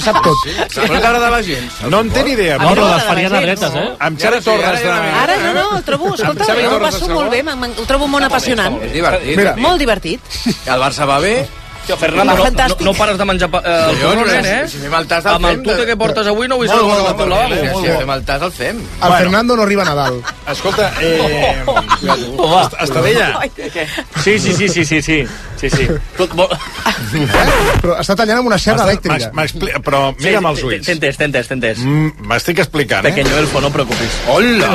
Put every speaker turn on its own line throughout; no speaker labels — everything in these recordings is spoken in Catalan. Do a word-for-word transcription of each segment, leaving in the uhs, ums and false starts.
sap tot.
No t'agrada la gent?
No en té ni idea.
No, no, les faries de dretes, eh?
Amb Xavi Torres de...
Ara no, no, el trobo, escolta, jo ho passo molt bé, ho trobo molt apassionant.
És divertit.
Molt divertit.
El Barça va bé.
Tio, Fernando, no, no, no pares de menjar eh, el torró, eh?
Si fem el tas el fem.
Amb el tute que portes avui no vull saber el teu lavabo.
Si fem el tas el fem.
El Fernando no arriba a Nadal.
Escolta, eh... Estadella.
Sí, sí, sí, sí, sí, sí. Sí, sí.
Però està tallant amb una serra elèctrica.
Però mira'm els ulls.
T'he entès, t'he entès, t'he entès.
M'estic explicant, eh?
Pequeño elfo, no preocupis.
Hola!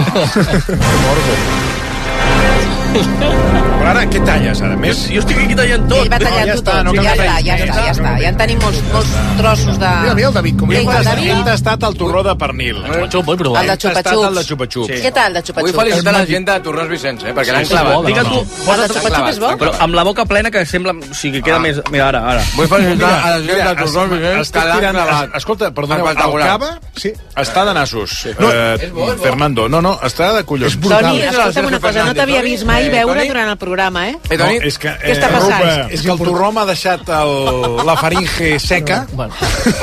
Però ara, què talles, ara? Més?
Jo estic aquí tallant tot.
Ell va tallant
ja
tot.
està, no
Ja
cal
està,
tallar.
ja està, ja està. Ja en tenim molts, molts trossos de...
Mira, mira el David, com
Vinga, el David.
Hem tastat el torró de pernil.
Xup, vull provar.
El de
Hem tastat el de
xupa-xups.
xupa-xups.
Què tal, de
Vull
xupa-xups?
felicitar la gent de Torrós Vicenç, eh? Perquè l'han
Sí,
clavat.
sí,
Digue'l
no,
tu.
El de xupa-xups és bo?
Però amb la boca plena que sembla... O sigui, que queda més... Mira, ara, ara.
Vull felicitar a la gent
Mira,
de Torrós Vicenç
estic
que l'han
tirant...
clavat.
Escolta, perdoneu, el
Espectacular.
cava
Sí.
està de nassos.
No,
Eh, Fernando, no, no, està de collons.
Toni,
És el
escolta'm una
Sergio
cosa, no t'havia
Fernández,
vist mai
Toni.
veure
Eh, Toni?
durant el programa, eh?
Eh,
No,
Toni?
és que,
Què està passant?
Rupa, és que el torró m'ha deixat el, la faringe seca.
Bueno.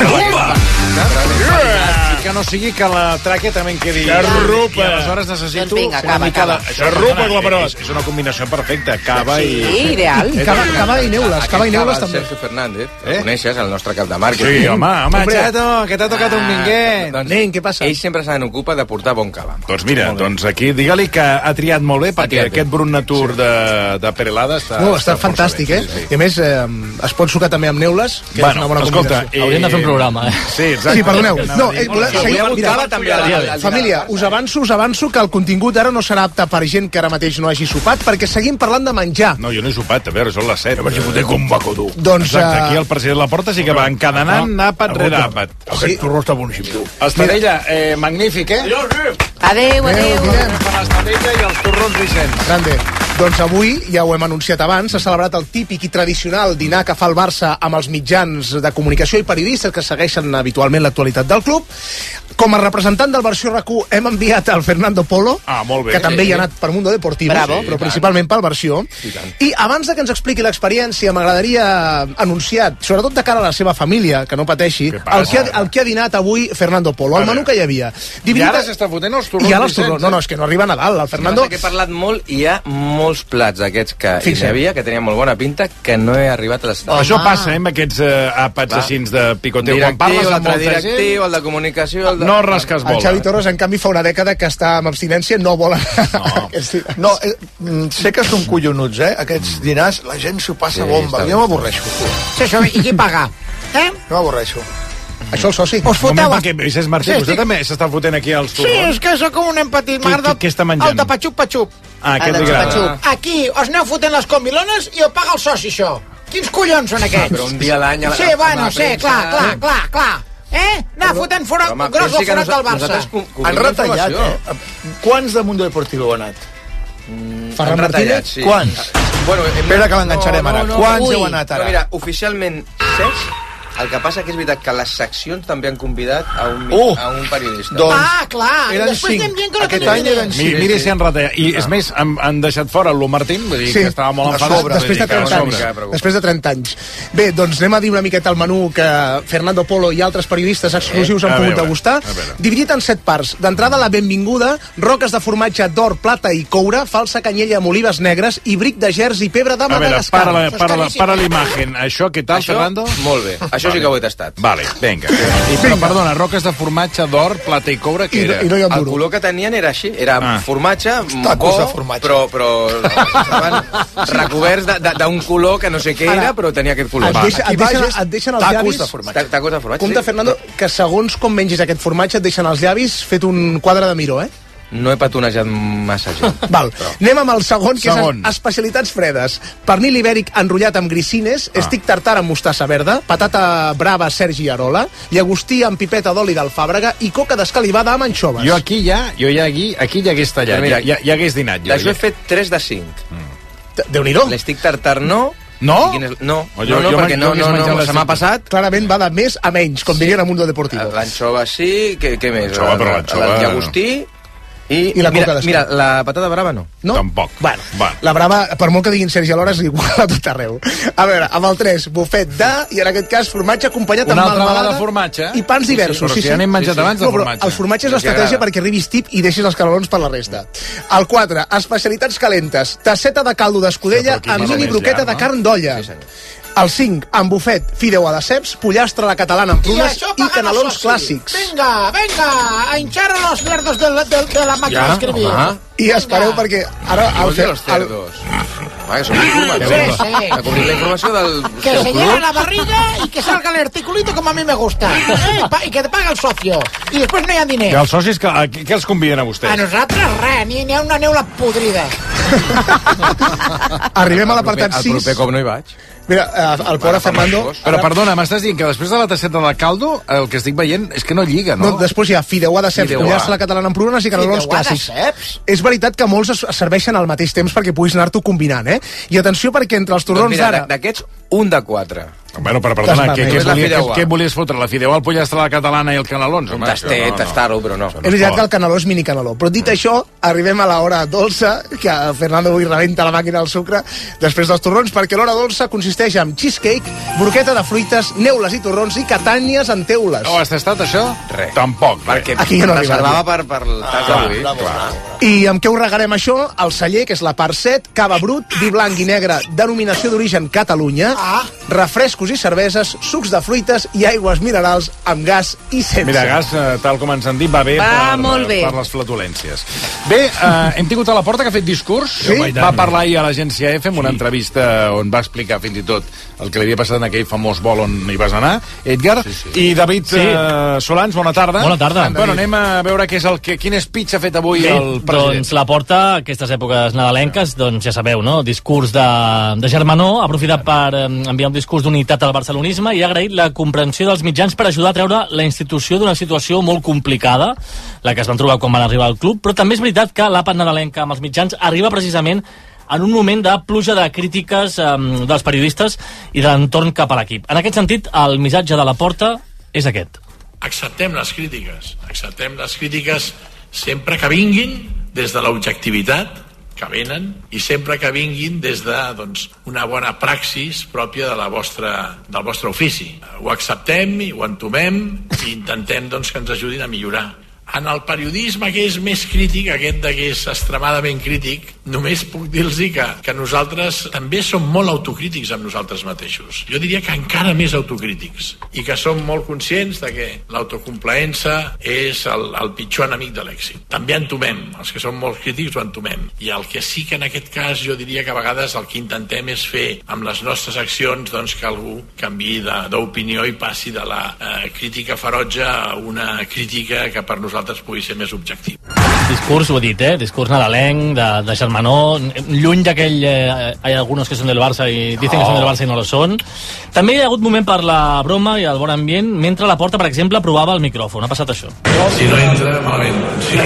I que no sigui que la tràquea també en quedi...
Xarrupa.
I aleshores necessito
Doncs vinga,
una
acaba,
mica de...
acaba.
Això,
Xarrupa,
perdona,
Glabrot.
és, és una combinació perfecta. Cava i...
Sí, ideal.
Cava, cava i neules, cava i neules
Aquest
també.
Sergio Fernández,
Eh?
el coneixes, el nostre cap de
Sí,
màrqueting.
home, home,
Hombre.
Chato, que t'ha tocat un minguet.
Doncs
Nen, què passa?
Ell sempre se n'ocupa de portar bon cava.
Doncs mira, doncs aquí, digue-li que ha triat molt bé, perquè
triat bé.
aquest Brut Natur de, de Perelada està...
No, està
força
fantàstic,
bé,
eh?
sí, sí.
I a més, eh, es pot sucar també amb neules, que és una bona
escolta,
combinació.
Hauríem de fer un programa, eh?
Sí, exacte.
Sí, perdoneu. No, eh, volem,
Si
seguim,
avui
mira,
cava també al- al- al-
família, us avanço, us avanço que el contingut ara no serà apte per gent que ara mateix no hagi sopat, perquè seguim parlant de menjar.
No, jo no he sopat, a veure, són les set. Per si foté com vaco dur.
Doncs,
Exacte,
eh,
aquí el president Laporta sí que va encadenant àpat rere àpat.
Aquest
torró està boníssim, tu. Estadella, eh, magnífic, eh?
Adéu, adéu.
Guillem.
Per l'Estadella i els torrons Vicenç.
Grande. Doncs avui, ja ho hem anunciat abans, s'ha celebrat el típic i tradicional dinar que fa el Barça amb els mitjans de comunicació i periodistes que segueixen habitualment l'actualitat del club. Com a representant del versió R A C U hem enviat el Fernando Polo,
Ah, molt bé.
que també
Sí.
hi ha anat per Mundo Deportivo,
Bravo.
però principalment pel versió. I abans de que ens expliqui l'experiència, m'agradaria anunciar, sobretot de cara a la seva família, que no pateixi,
Què passa?
el que, ha, el que ha dinat avui Fernando Polo, el
A
menú
veure.
que hi havia.
I ara s'està fotent els torrons
I ara els
Vicenç,
torrons. No, no, és que no arriba a Nadal. El Fernando...
Fernando... que he parlat molt i hi ha molts plats d'aquests que hi
Fixa't.
havia, que tenien molt bona pinta, que no he arribat a les...
Home. Això passa, eh, amb aquests eh, àpats
Va.
així de picoteu. Quan
Directiu,
parles amb
l'altre
molta
directiu,
gent,
el de comunicació... El de...
no rasques
El
bola.
Xavi Torres, en canvi, fa una dècada que està amb abstinència, no vol anar
No.
aquests dinars.
No, eh, mm, sé que són collonuts, eh? Aquests dinars, la gent s'ho passa
Sí,
bomba.
està bé.
Jo m'avorreixo.
Sí, això, i qui paga? Eh?
Jo m'avorreixo.
Això el soci.
Us
Un moment,
foteu...
perquè Vicenç Martí,
Sí,
vostè
estic-
també s'està fotent aquí els
Sí,
torrons?
és que sóc com un nen petit.
Què-
M'agrada
què- què està menjant?
El de patxup-patxup.
Ah, aquest
El
li
de
agrada.
xupa-xup.
Aquí us aneu fotent les comilones i ho paga el soci, això. Quins collons són aquests?
Però un dia a l'any... a la-
Sí,
a la
bueno, sí,
premsa-
clar, clar, clar, clar. Eh? Anar fotent fora,
Però, home,
gros
pensi
el
que
forat del
nosa-
Barça.
nosaltres com-
Han
cobrim
retallat,
informació.
eh? Quants de Mundo Deportivo heu anat?
Ferran
Han retallat,
Martínez?
sí.
Quants?
Bueno, hem-
Espera que l'enganxarem ara. Quants
Ui.
heu anat ara?
No, mira, oficialment set. El que passa que és veritat que les seccions també han convidat a un, mi-
Uh!
a un periodista.
Doncs
Ah, clar. I
eren
després
cinc.
anem dient que no
Aquest
tenim
any eren
diners.
Mi,
cinc.
mira si han retallat. I, és més, han, han deixat fora el Lu Martín, vull dir
Sí,
que estava molt
a
enfadat.
sobre.
vull
Després
dir
de
que a
trenta
sobre.
anys.
preocupa.
Després de trenta anys. Bé, doncs anem a dir una miqueta el menú que Fernando Polo i altres periodistes exclusius han
A
pogut
veure,
degustar.
a veure.
Dividit en set parts. D'entrada, la benvinguda, roques de formatge d'or, plata i coure, falsa canyella amb olives negres i bric de gers i pebre de
A veure,
Madagascar.
para la,
Això és
para la,
caríssim.
para la imagen. Això, què tal,
Això,
Fernando?
molt bé. Això sí que ho he tastat.
Vale, vinga. I, però, perdona, roques de formatge d'or, plata i coure, què
I,
era?
I no hi ha un
El
duro.
color que tenien era així, era
Ah.
ah. formatge,
tacos
bo,
de formatge.
però, però estaven recoberts de- de- d'un color que no sé què
Ara,
era, però tenia aquest color.
Et, deixa,
Aquí
et, deixen,
baix és
et deixen els
tacos
llavis...
de formatge.
Ta- Tacos de formatge.
Compte,
sí.
Fernando, que segons com mengis aquest formatge et deixen els llavis fet un quadre de miró, eh?
No he patonejat massa gent.
Val. Anem amb el segon, que
Segon.
és especialitats fredes. Pernil ibèric enrotllat amb grissines,
Ah.
estic tartar amb mostassa verda, patata brava Sergi Arola, llagostí amb pipeta d'oli d'alfàbrega i coca d'escalivada amb anxoves.
Jo aquí ja, jo ja aquí, aquí ja hagués tallat,
Però mira,
ja, ja, ja hagués dinat. Jo,
D'això he
ja.
fet tres de cinc.
Déu-n'hi-do.
L'estic tartar no.
No?
I quin és- No,
O jo-
no, no,
jo
perquè
m'ha-
no,
jo hagués
no,
menjat
no,
les
se m'ha
cinc.
passat.
Clarament va de més a menys, com dirien a Mundo Deportivo.
L'anxova sí, què, què més?
L'anxova, però
El-
l'anxova-
El llagostí I,
I la
mira,
coca d'esquer.
mira, la patata brava no.
No?
Tampoc.
Bueno,
Va.
la brava, per molt que diguin Sergi Alhora, és igual a tot arreu. A veure, amb el tres, bufet de, i en aquest cas formatge acompanyat
Una
amb
altra
melmelada
vegada formatge.
i pans diversos.
Però si ja n'hem menjat abans de
No, però
formatge.
el formatge és
Els
l'estratègia
agrada.
perquè arribis tip i deixis els canelons per la resta. El quatre, especialitats calentes, tasseta de caldo d'escudella
Sí, però aquí
amb
més o
mini
menys
broqueta
llarg,
de
no?
carn d'olla.
Sí, senyor.
El cinc, amb bufet, fideu a de ceps, pollastre a la catalana amb
I
prunes
això
i
pagant
canelons
el soci.
clàssics.
Venga, venga, a hinchar a los cerdos de la, de, de la màquina
Ja,
d'escribir.
home.
I espereu perquè ara...
Què
El,
vols dir
el,
els cerdos? Home, que som informatius.
Sí, sí.
Que cobrim la informació del,
Que
del
se
club.
llena la barriga y que salga el articulito como a mí me gusta. Eh, pa- y que te paga el socio. Y después no hi ha
I
diners.
els socis, que, a, què els conviden a vostès?
A nosaltres res, ni, ni a una neula podrida.
arribem a
El
l'apartat
proper-
sis.
El proper cop no hi vaig.
Mira, eh, el pobre Fernando...
Però perdona, m'estàs dient que després de la tasseta de caldo, el que estic veient és que no lliga,
No,
no?
després hi ha fideuà de ceps,
Fideuà.
pollastre a la catalana amb prunes i canelons
Fideuà de
clàssics.
ceps?
És veritat que molts es serveixen al mateix temps perquè puguis anar-t'ho combinant, eh? I atenció perquè entre els
Doncs
torrons
mira,
d'ara...
d'aquests, un de quatre.
Bueno, però perdona,
Desmar,
què,
eh?
què,
És la
volia, què,
fideuà.
què volies fotre? La fideuà, el pollastre a la catalana i el canelons?
Un
Home,
tastet,
això no, no.
tastar-ho, però no.
És veritat que el caneló és mini caneló. Però dit això, arribem a l'hora dolça, que Fernando avui rebenta la màquina del sucre després dels torrons, perquè l'hora dolça consisteix en cheesecake, broqueta de fruites, neules i torrons i catànies en teules.
No has tastat això?
Res.
Tampoc.
Perquè
Aquí ja no
reservava per, per el tas d'avui.
I amb què ho regarem això? El celler, que és la part set, cava brut, vi blanc i negre, denominació d'origen Catalunya,
Ah.
refrescos i cerveses, sucs de fruites i aigües minerals amb gas i sense.
Mira, gas, eh, tal com ens han dit, va bé,
Va
per,
molt bé.
per les flatulències. Bé, eh, hem tingut a la porta que ha fet discurs.
Sí?
Va parlar ahir a l'agència F en una entrevista on va explicar fins i tot el que li havia passat en aquell famós vol on hi vas anar, Edgar. Sí, sí. I David
Sí.
eh, Solans, bona tarda.
Bona tarda.
Bueno, anem a veure què és el que, quin speech ha fet avui
Bé,
el president.
doncs la porta, aquestes èpoques nadalenques, doncs ja sabeu, no? Discurs de, de germanor, ha aprofitat per eh, enviar un discurs d'unitat al barcelonisme i ha agraït la comprensió dels mitjans per ajudar a treure la institució d'una situació molt complicada, la que es van trobar quan van arribar al club, però també és veritat que l'àpat nadalenca amb els mitjans arriba precisament en un moment de pluja de crítiques eh, dels periodistes i de l'entorn cap a l'equip. En aquest sentit, el missatge de la porta és aquest.
Acceptem les crítiques, acceptem les crítiques sempre que vinguin des de l'objectivitat que venen i sempre que vinguin des de doncs, una bona praxis pròpia de la vostra, del vostre ofici. Ho acceptem i ho entomem i intentem doncs, que ens ajudin a millorar. En el periodisme que és més crític, aquest de que és extremadament crític, només puc dir-los que, que nosaltres també som molt autocrítics amb nosaltres mateixos. Jo diria que encara més autocrítics i que som molt conscients de que l'autocomplaença és el, el pitjor enemic de l'èxit. També entomem, els que som molt crítics ho entomem. I el que sí que en aquest cas jo diria que a vegades el que intentem és fer amb les nostres accions doncs, que algú canviï d'opinió i passi de la eh, crítica ferotge a una crítica que per nosaltres pugui ser més objectiu.
Discurs, ho he dit, eh? Discurs nadalenc, de, de germanor, lluny d'aquell... Eh, hi ha alguns que són del Barça i dicen oh. que són del Barça i no lo són. També hi ha hagut moment per la broma i el bon ambient, mentre la porta, per exemple, provava el micròfon. Ha passat això.
Si no entra, malament. Sí.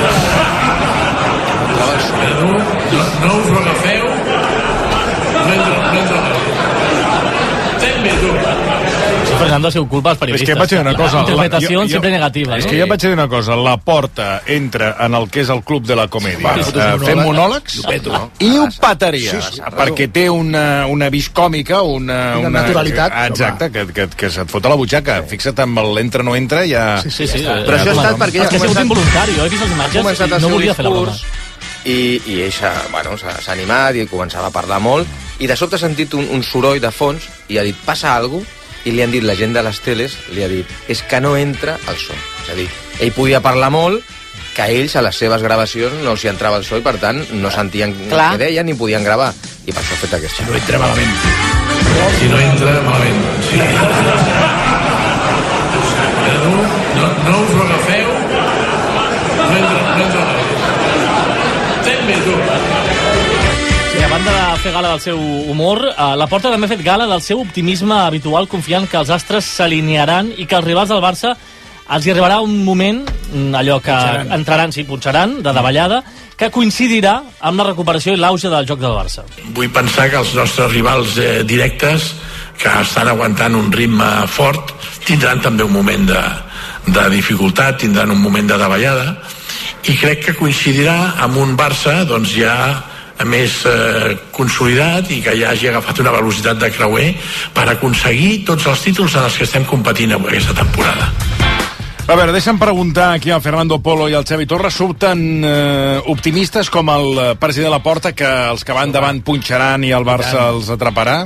No, no, no us ho agafeu. No entra, no entra. Ten bé, tu.
Fernando, ha sigut culpa dels
És
periodistes.
que jo vaig dir una cosa...
La interpretació
jo, jo,
sempre negativa,
és
no?
que jo vaig dir una cosa, la porta entra en el que és el club de la comèdia, uh, fem monòlegs, i ho petaria, sí, sí, perquè té una, una vis còmica, una...
Una naturalitat.
Que, exacte, que, que, que se't fot a la butxaca. Fixa't amb l'entra no entra, ja...
Sí, sí, sí.
Però això ha estat perquè
És que ha sigut involuntari, jo he vist les imatges i no volia fer la broma.
i, i ell s'ha bueno, animat i començava a parlar molt i de sobte ha sentit un, un soroll de fons i ha dit, passa alguna cosa? I li han dit, la gent de les teles li ha dit, és que no entra el so. És a dir, ell podia parlar molt, que a ells, a les seves gravacions, no els hi entrava el so i, per tant, no sentien
Clar.
què deien ni podien gravar. I per això ha fet aquesta.
Si no entra malament. Si no entra malament. Sí. No, no, no us ho agafeu. No entra, no entra malament. Ten bé, tu.
Sí, a banda de fer gala del seu humor, eh, la Porta també ha fet gala del seu optimisme habitual, confiant que els astres s'alinearan i que els rivals del Barça els hi arribarà un moment, allò que punxaran. entraran, sí, punxaran, de davallada, que coincidirà amb la recuperació i l'auge del joc del Barça.
Vull pensar que els nostres rivals eh, directes, que estan aguantant un ritme fort, tindran també un moment de, de dificultat, tindran un moment de davallada, i crec que coincidirà amb un Barça doncs ja més eh, consolidat i que ja hagi agafat una velocitat de creuer per aconseguir tots els títols en els que estem competint avui aquesta temporada.
A veure, deixa'm preguntar aquí al Fernando Polo i al Xavi Torres. Surten eh, optimistes com el president Laporta, que els que van davant punxaran i el Barça els atraparà?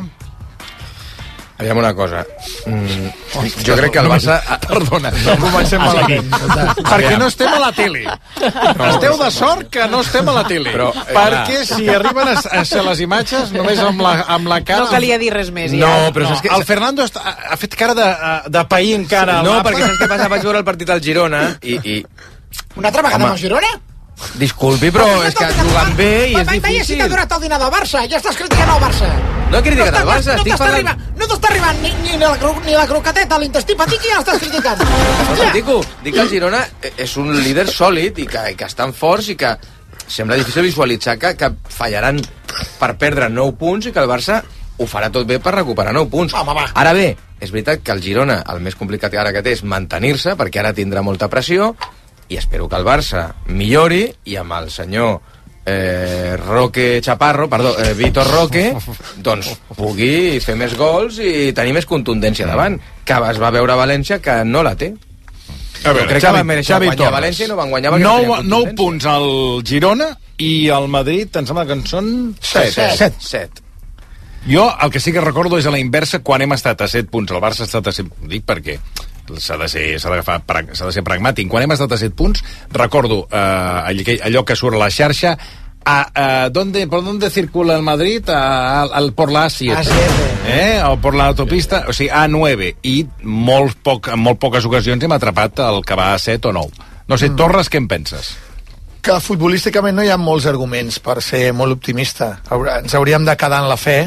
Aviam una cosa. Mm, jo crec que el Barça...
Perdona, no comencem malament. Perquè no estem a la tele. Esteu de sort que no estem a la tele. Però, perquè si arriben a, a ser les imatges, només amb la, amb la cara...
No calia dir res més.
No, ja. però no. És que... El Fernando està, ha fet cara de, de pair encara.
No, perquè saps què passa? Vaig veure el partit al Girona i... i...
Una altra vegada amb el Girona?
Disculpi, però és que jugant bé i és difícil.
Veia si t'ha donat el dinar del Barça, ja estàs criticant el Barça.
No he criticat el Barça, estic parlant...
No t'està arribant ni, ni, la, ni la croqueteta a l'intestí petit i ja l'estàs criticant.
No, dic, dic que el Girona és un líder sòlid i que, i que estan forts i que sembla difícil visualitzar que, que fallaran per perdre nou punts i que el Barça ho farà tot bé per recuperar nou punts.
Home,
ara bé, és veritat que el Girona el més complicat ara que té és mantenir-se, perquè ara tindrà molta pressió, i espero que el Barça millori i amb el senyor eh, Roque Chaparro, perdó, eh, Vitor Roque, doncs pugui fer més gols i tenir més contundència davant, que es va veure a València que no la té.
A veure,
crec Xavi, que va mereixer guanyar Torres. València i no van guanyar perquè no tenien contundència.
nou punts al Girona i al Madrid, em sembla que en són set. set. Jo el que sí que recordo és a la inversa quan hem estat a set punts. El Barça ha estat a set punts. Dic perquè s'ha de ser, s'ha d'agafar, s'ha de ser pragmàtic. Quan hem estat a set punts, recordo eh, allò que surt a la xarxa, a, a, ¿dónde, ¿por dónde circula el Madrid? A, al, por la A siete. Eh? O por la autopista, o sigui, A nueve. I molt poc, en molt poques ocasions hem atrapat el que va a set o nou. No sé, Torres, què en penses?
Que futbolísticament no hi ha molts arguments per ser molt optimista. Ens hauríem de quedar en la fe,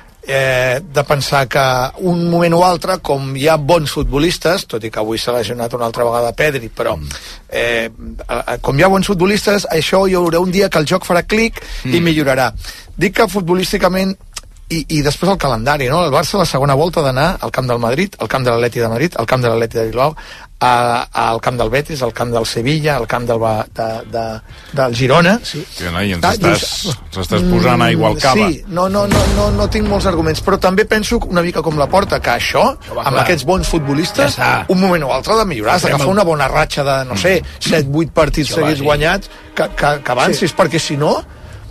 eh, de pensar que un moment o altre, com hi ha bons futbolistes, tot i que avui s'ha lesionat una altra vegada Pedri, però eh, com hi ha bons futbolistes, això hi haurà un dia que el joc farà clic mm. i millorarà. Dic que futbolísticament I, i després el calendari, no? El Barça la segona volta d'anar al camp del Madrid, al camp de l'Atleti de Madrid, al camp de l'Atleti de Bilbao, a, al camp del Betis, al camp del Sevilla, al camp del, de, de, del Girona. Sí.
Sí, no, i ens estàs, estàs posant aigua al cava.
Sí, no, no, no, no, no tinc molts arguments, però també penso una mica com la Porta, que això, això amb clar. Aquests bons futbolistes, ja un moment o altre de millorar, has d'agafar una bona ratxa de, no sé, set vuit partits això seguits guanyats, que, que, que avancis, sí. Perquè si no...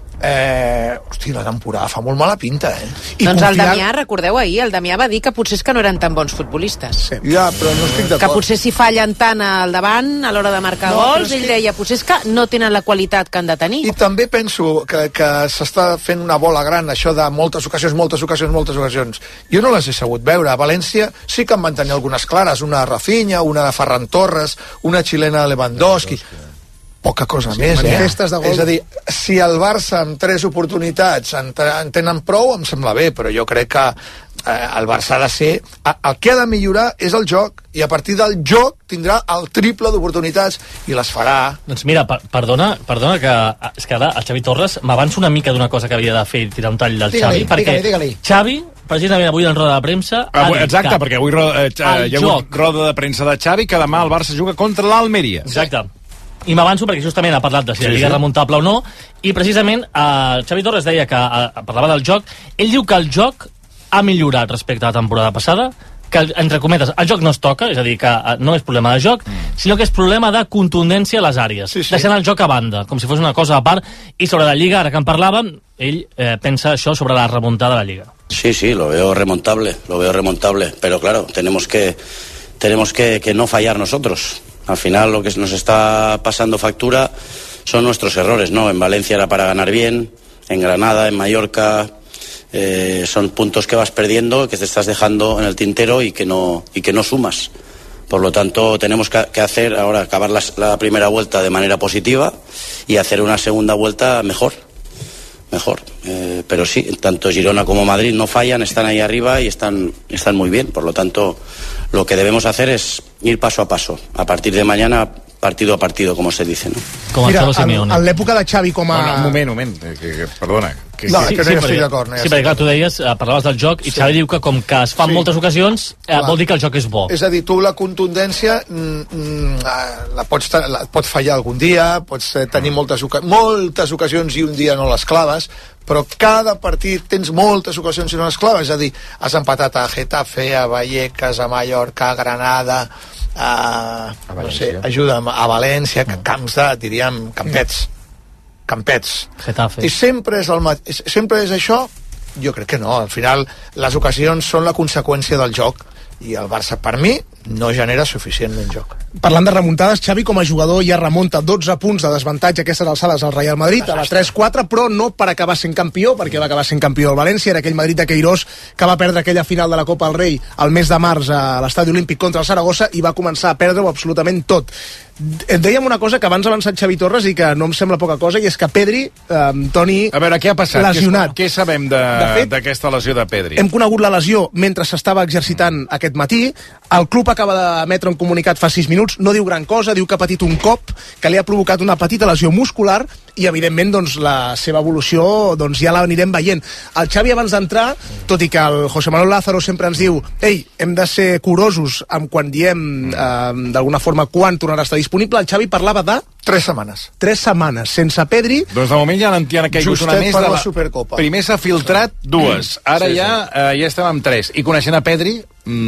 Eh, hosti, la temporada fa molt mala pinta, eh?
I doncs confiar... el Damià, recordeu ahir, el Damià va dir que potser és que no eren tan bons futbolistes.
Sí. Ja, però no estic d'acord.
Que potser si fallen tant al davant a l'hora de marcar no, gols, ell que... deia, potser és que no tenen la qualitat que han de tenir.
I també penso que, que s'està fent una bola gran, això de moltes ocasions, moltes ocasions, moltes ocasions. Jo no les he sabut veure. A València sí que en van tenir algunes clares, una de Rafinha, una de Ferran Torres, una xilena de Lewandowski. Poca cosa sí, més, eh? De gol. És a dir, si el Barça amb tres oportunitats en, en tenen prou, em sembla bé, però jo crec que eh, el Barça ha de ser... El que ha de millorar és el joc, i a partir del joc tindrà el triple d'oportunitats i les farà.
Doncs mira, per, perdona, perdona que és que ara el Xavi Torres m'avança una mica d'una cosa que havia de fer i tirar un tall del
digue-li,
Xavi, perquè
digue-li, digue-li.
Xavi, precisament avui en roda de premsa...
Avui, exacte, perquè avui roda, eh, hi ha hagut roda de premsa de Xavi, que demà el Barça juga contra l'Almeria.
Exacte. I m'avanço perquè justament ha parlat de si la Lliga és remuntable o no, i precisament eh, Xavi Torres deia que eh, parlava del joc. Ell diu que el joc ha millorat respecte a la temporada passada, que, entre cometes, el joc no es toca, és a dir, que eh, no és problema de joc, mm. sinó que és problema de contundència a les àrees, sí, sí. deixant el joc a banda, com si fos una cosa a part. I sobre la Lliga, ara que en parlàvem, ell eh, pensa això sobre la remuntada de la Lliga.
Sí, sí, lo veo remontable, lo veo remontable, pero claro, tenemos que, tenemos que, que no fallar nosotros. Al final lo que nos está pasando factura son nuestros errores, ¿no? En Valencia era para ganar bien, en Granada, en Mallorca, eh, son puntos que vas perdiendo, que te estás dejando en el tintero y que no, y que no sumas. Por lo tanto, tenemos que, que hacer ahora, acabar la, la primera vuelta de manera positiva y hacer una segunda vuelta mejor. Mejor. Eh, pero sí, tanto Girona como Madrid no fallan, están ahí arriba y están, están muy bien. Por lo tanto, lo que debemos hacer es ir paso a paso. A partir de mañana partido a partido, como se dice, ¿no?
Com
Mira, en, en l'època de Xavi com a...
No, no, un moment, un moment, que, que, perdona. Que,
no,
sí,
que no
sí,
hi estic
perquè,
d'acord. No
sí, perquè clar, tu deies, eh, parlaves del joc, i
Sí.
Xavi diu que com que es fan
Sí.
moltes ocasions, eh,
Clar.
vol dir que el joc és bo.
És a dir, tu la contundència mm, mm, la pots, la, pot fallar algun dia, pots tenir moltes, oca moltes ocasions i un dia no les claves, però cada partit tens moltes ocasions i no les claves. És a dir, has empatat a Getafe, a Vallecas, a Mallorca, a Granada, a, a no sé, ajuda'm, a València, mm. camps de, diríem, campets. Campets.
Getafe.
I sempre és, el, sempre és això? Jo crec que no. Al final, les ocasions són la conseqüència del joc i el Barça, per mi, no genera suficientment joc.
Parlant de remuntades, Xavi com a jugador ja remunta dotze punts de desavantatge a aquestes alçades al Real Madrid, a la tres quatre, però no per acabar sent campió, perquè va acabar sent campió del València, era aquell Madrid de Queirós que va perdre aquella final de la Copa del Rei al mes de març a l'Estadi Olímpic contra el Saragossa i va començar a perdre-ho absolutament tot. Et dèiem una cosa que abans ha avançat Xavi Torres i que no em sembla poca cosa, i és que Pedri, eh, Toni,
a veure, què ha passat?
lesionat.
Què, què sabem d'aquesta lesió de Pedri?
Hem conegut la lesió mentre s'estava exercitant mm. aquest matí. El club acaba d'emetre un comunicat fa sis minuts, no diu gran cosa, diu que ha patit un cop que li ha provocat una petita lesió muscular i, evidentment, doncs, la seva evolució doncs, ja l'anirem veient. El Xavi, abans d'entrar, tot i que el José Manuel Lázaro sempre ens diu ei, hem de ser curosos amb quan diem, eh, d'alguna forma, quan tornarà a estar disponible, el Xavi parlava de...
Tres setmanes.
Tres setmanes, sense Pedri.
Doncs de moment ja n'han caigut una més de la...
la Supercopa.
Primer s'ha filtrat dues, ara sí, ja, sí. Eh, ja estem amb tres. I coneixent a Pedri,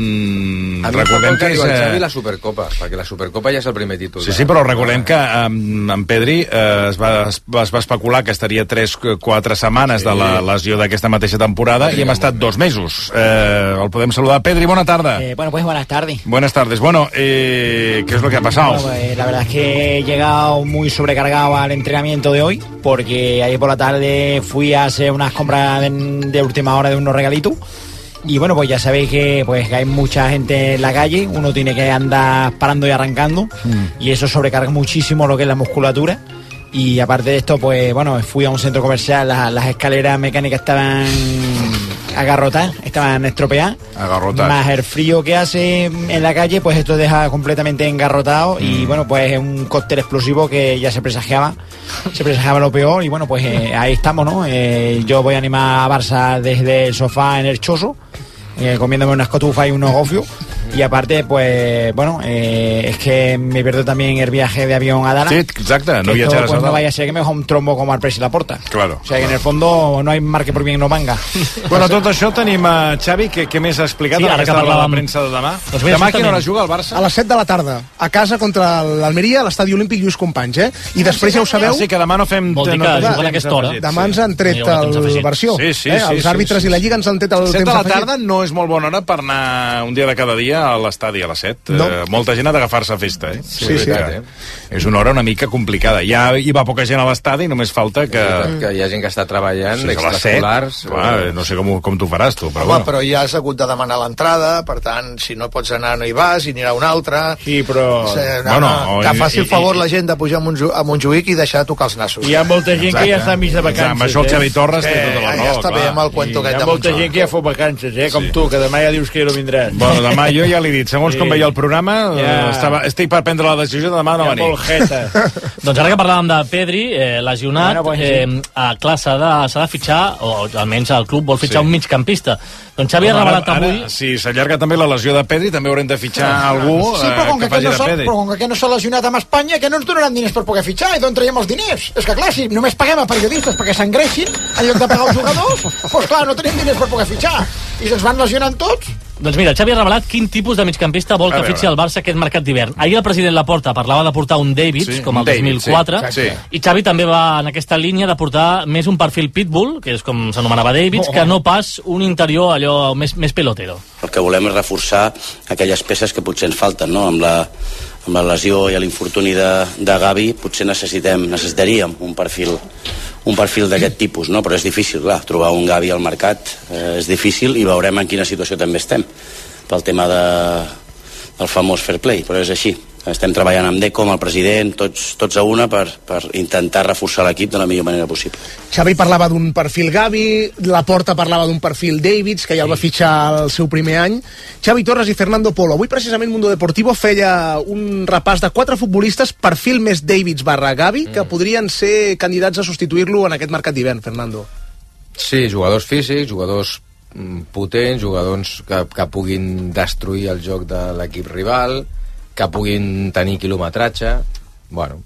mmm, recordem que és...
El Xavi la Supercopa, perquè la Supercopa ja és el primer títol.
Sí, sí, però recordem que amb, amb Pedri eh, es, va, es, es va especular que estaria tres quatre setmanes sí. de la lesió d'aquesta mateixa temporada sí, i hem estat dos mesos. Eh, el podem saludar. Pedri, bona tarda.
Eh, bueno, pues buenas tardes.
Buenas tardes. Bueno, eh, ¿qué es lo que ha pasado?
Bueno, pues, la verdad es que he llegado muy sobrecargado al entrenamiento de hoy, porque ayer por la tarde fui a hacer unas compras de, de última hora de unos regalitos. Y bueno, pues ya sabéis que, pues, que hay mucha gente en la calle, uno tiene que andar parando y arrancando, mm. y eso sobrecarga muchísimo lo que es la musculatura. Y aparte de esto, pues bueno, fui a un centro comercial, las, las escaleras mecánicas estaban agarrotadas, estaban estropeadas.
Agarrotadas.
Más el frío que hace en la calle, pues esto deja completamente engarrotado mm. y bueno, pues es un cóctel explosivo que ya se presagiaba, se presagiaba lo peor y bueno, pues eh, ahí estamos, ¿no? Eh, yo voy a animar a Barça desde el sofá en el choso, eh, comiéndome unas cotufas y unos gofios. Y aparte, pues, bueno, eh, es que me pierdo también el viaje de avión a Dallas.
Sí, exacte, no
esto,
viatjaràs
pues,
a
no vaya a ser que me deja un trombo como al Presi Laporta.
Claro.
O sea, que en el fondo no hay mar que por bien no manga.
Bueno, tot això tenim a Xavi, què, què més ha explicat?
Sí, ara que
parlàvem...
parlàvem...
la premsa de demà.
Doncs
demà a quina hora juga el Barça?
A les set de la tarda, a casa contra l'Almeria, a l'Estadi Olímpic Lluís Companys, eh? I després ja ho sabeu...
Ah, sí, que demà no fem...
Vol dir que
no,
juguen a aquesta hora.
Demà ens han tret el versió.
Sí, sí,
eh?
sí,
Els
sí,
àrbitres
sí, sí.
i la Lliga ens han tret el temps
set de la
afegit.
tarda no és molt bona hora per anar un dia de cada dia a l'estadi a les set.
No.
Eh, molta gent ha d'agafar-se a festa, eh?
Sí, sí.
Que és una hora una mica complicada. Ja hi va poca gent a l'estadi, només falta que...
Que hi ha gent que està treballant,
Sí, que a les set,
extraescolars...
clar, no sé com, com t'ho faràs, tu, però
Home,
bueno.
però ja has hagut de demanar l'entrada, per tant, si no pots anar no hi vas, i n'hi ha un altre.
Sí, però...
Sí, no,
Bueno,
no,
o-
que faci
i-
el favor
i-
la gent de pujar a Montjuïc, a Montjuïc i deixar de tocar els nassos.
Hi ha molta gent que ja està mig de vacances.
Amb això el Xavi Torres té
Eh,
tota la
ja
raó,
està
clar.
bé amb el cuento
Hi
aquest
ha
de
molta
Montjuïc.
gent que ja fot vacances, eh? Com
Sí.
tu, que demà ja dius que no vindràs.
Bueno, demà jo ja l'he dit, segons
Sí.
com veia el programa,
Ja.
eh, estava, estic per prendre la decisió de demà no
Hi ha
venir.
molt jeta.
Doncs ara que parlàvem de Pedri, eh, lesionat,
Bueno, pues, sí.
eh, a clar, s'ha de, s'ha de fitxar, o almenys el club vol fitxar
Sí.
un migcampista. Doncs Xavi ha
Ara-
revelat
ara,
avui...
si s'allarga també la lesió de Pedri, també haurem de fitxar algú
Sí, però
eh,
com
que
que,
faci
no
de
s'ha-
Pedri.
però com que aquest no s'ha lesionat amb Espanya, que no ens donaran diners per poder fitxar, i d'on traiem els diners? És que clar, si només paguem a periodistes perquè s'engreixin en lloc de pagar els jugadors, doncs clar, no tenim diners per poder fitxar. I se'ns van lesionant tots.
Doncs mira, Xavi ha revelat quin tipus de migcampista vol
A
que
veure.
fitxi el Barça aquest mercat d'hivern. Ahir el president Laporta parlava de portar un Davids,
Sí,
com el
un David,
dos mil quatre,
sí, sí.
i Xavi també va en aquesta línia de portar més un perfil pitbull, que és com s'anomenava Davids,
Oh,
que no pas un interior allò més, més pelotero.
El que volem és reforçar aquelles peces que potser ens falten, no? Amb la, amb la lesió i l'infortuni de, de Gavi potser necessitem, necessitaríem un perfil un perfil d'aquest tipus, no? Però és difícil, clar, trobar un Gavi al mercat eh, és difícil i veurem en quina situació també estem pel tema de, del famós fair play, però és així. Estem treballant amb Deco, amb el president, tots, tots a una per, per intentar reforçar l'equip de la millor manera possible.
Xavi parlava d'un perfil Gavi, Laporta parlava d'un perfil Davids, que ja el va fitxar el seu primer any. Xavi Torres i Fernando Polo. Avui precisament Mundo Deportivo feia un repàs de quatre futbolistes, perfil més Davids barra Gavi, que mm. podrien ser candidats a substituir-lo en aquest mercat d'hivern, Fernando.
Sí, jugadors físics, jugadors potents, jugadors que, que puguin destruir el joc de l'equip rival, que puguin tenir quilometratge. Bueno,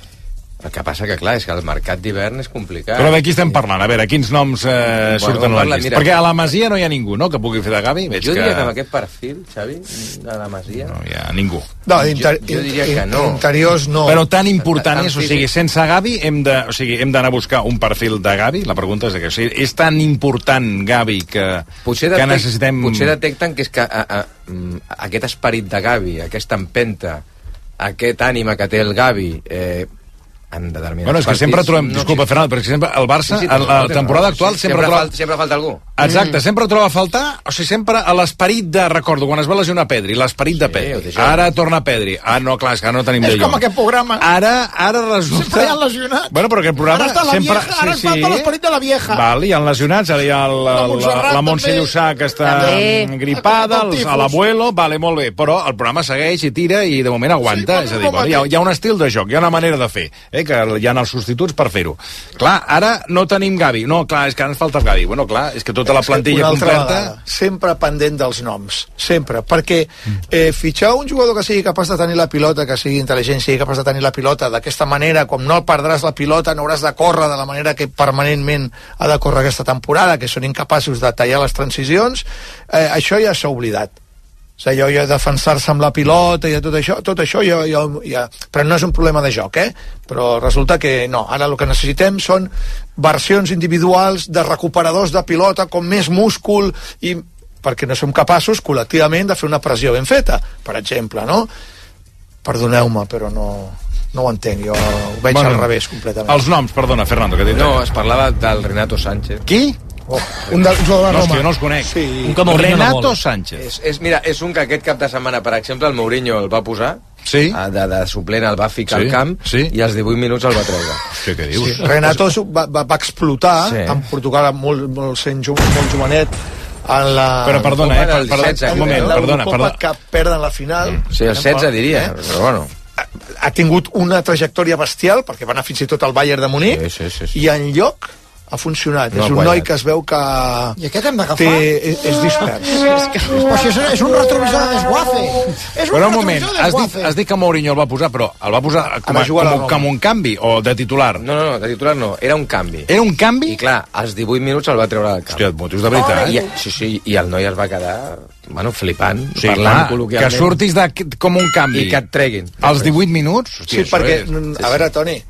el que passa que, clar, és que el mercat d'hivern és complicat.
Però de qui estem parlant? A veure, quins noms eh,
bueno,
surten a la
mira,
llista? Perquè a la Masia no hi ha ningú, no?, que pugui fer de Gavi. Veig
jo diria
que...
que amb aquest perfil, Xavi, de la Masia...
No hi ha ningú.
No, inter...
jo, jo diria que no.
Interiors no.
Però tan important
tan
és, o sigui, sense Gavi hem de, o sigui, hem d'anar a buscar un perfil de Gavi? La pregunta és que, o sigui, és tan important Gavi que,
potser
que
detect,
necessitem...
Potser detecten que és que a, a, a, aquest esperit de Gavi, aquesta empenta, aquest ànima que té el Gavi... Eh, en determinats
bueno, és que
partits,
sempre trobem,
no,
disculpa, Fernando, perquè sempre el Barça,
sí, sí,
a la temporada actual,
sí,
sempre,
sempre,
troba...
falta, sempre falta algú.
Exacte,
mm.
sempre troba a faltar, o sigui, sempre a l'esperit de, recordo, quan es va lesionar Pedri, l'esperit sí, de Pedri. Ara torna Pedri. Ah, no, clar, és que ara no tenim de
És
Jong.
com aquest programa.
Ara, ara resulta...
Sempre hi ha lesionats.
Bueno, però aquest programa...
Ara està la
sempre...
vieja, ara sí, falta l'esperit de la vieja.
Val, hi ha lesionats, ara hi ha el,
la,
la, la Montse Llussà, que està
també
gripada, els, a l'abuelo, vale, molt bé, però el programa segueix i tira i de moment aguanta, sí, és a dir, bueno, hi, ha, hi ha un estil de joc, hi ha una manera de fer, eh, que hi ha els substituts per fer-ho. Clar, ara no tenim Gavi. No, clar, és que ara ens falta el Gavi. Bueno, clar, és que tota la plantilla completa...
Vegada, sempre pendent dels noms. Sempre. Perquè eh, fitxar un jugador que sigui capaç de tenir la pilota, que sigui intel·ligent, sigui capaç de tenir la pilota d'aquesta manera, com no el perdràs la pilota, no hauràs de córrer de la manera que permanentment ha de córrer aquesta temporada, que són incapaços de tallar les transicions, eh, això ja s'ha oblidat. O sigui, allò, allò de defensar-se amb la pilota i tot això, tot això ja, ja, ja... Però no és un problema de joc, eh? Però resulta que no, ara el que necessitem són versions individuals de recuperadors de pilota com més múscul i perquè no som capaços col·lectivament de fer una pressió ben feta, per exemple, no? Perdoneu-me, però no... No ho entenc, jo ho veig bueno, al revés completament.
Els noms, perdona, Fernando, que
no, es parlava del Renato Sánchez.
Qui?
Oh, un del jugador de Roma.
No, jo no els conec.
Sí.
Un que Renato Sánchez.
És, és, mira, és un que aquest cap de setmana, per exemple, el Mourinho el va posar,
sí.
de, de suplent el va ficar
sí.
al camp,
sí.
i als divuit minuts el va treure.
Sí, què dius?
Sí. Renato va, va, va explotar sí. en Portugal molt, molt sent jo, molt jovenet en la...
Però perdona, eh, per, per,
setze,
un moment, perdona, perdona.
Que perden la final.
Mm. Sí, el setze diria, eh? però bueno...
Ha tingut una trajectòria bestial, perquè va anar fins i tot al Bayern de Munic,
sí, sí, sí, sí.
i en lloc ha funcionat.
No
és
ha
un
guanyat.
noi que es veu que...
I aquest hem d'agafar?
Té, és, és dispers.
És, que, però si és, és un retrovisor de desguace. És un
però un moment,
retrovisor de
has dit,
desguace.
has dit que Mourinho el va posar, però el va posar com, a, com, com un canvi o de titular?
No, no, no, de titular no, era un canvi.
Era un canvi?
I clar, als divuit minuts el va treure del camp.
Hòstia, motius de veritat.
I, sí, sí, i el noi es va quedar, bueno, flipant,
sí,
parlant
clar,
col·loquialment.
que surtis de, com un canvi.
I que et treguin.
Als divuit minuts?
Hòstia, sí, perquè, és... a veure, Toni,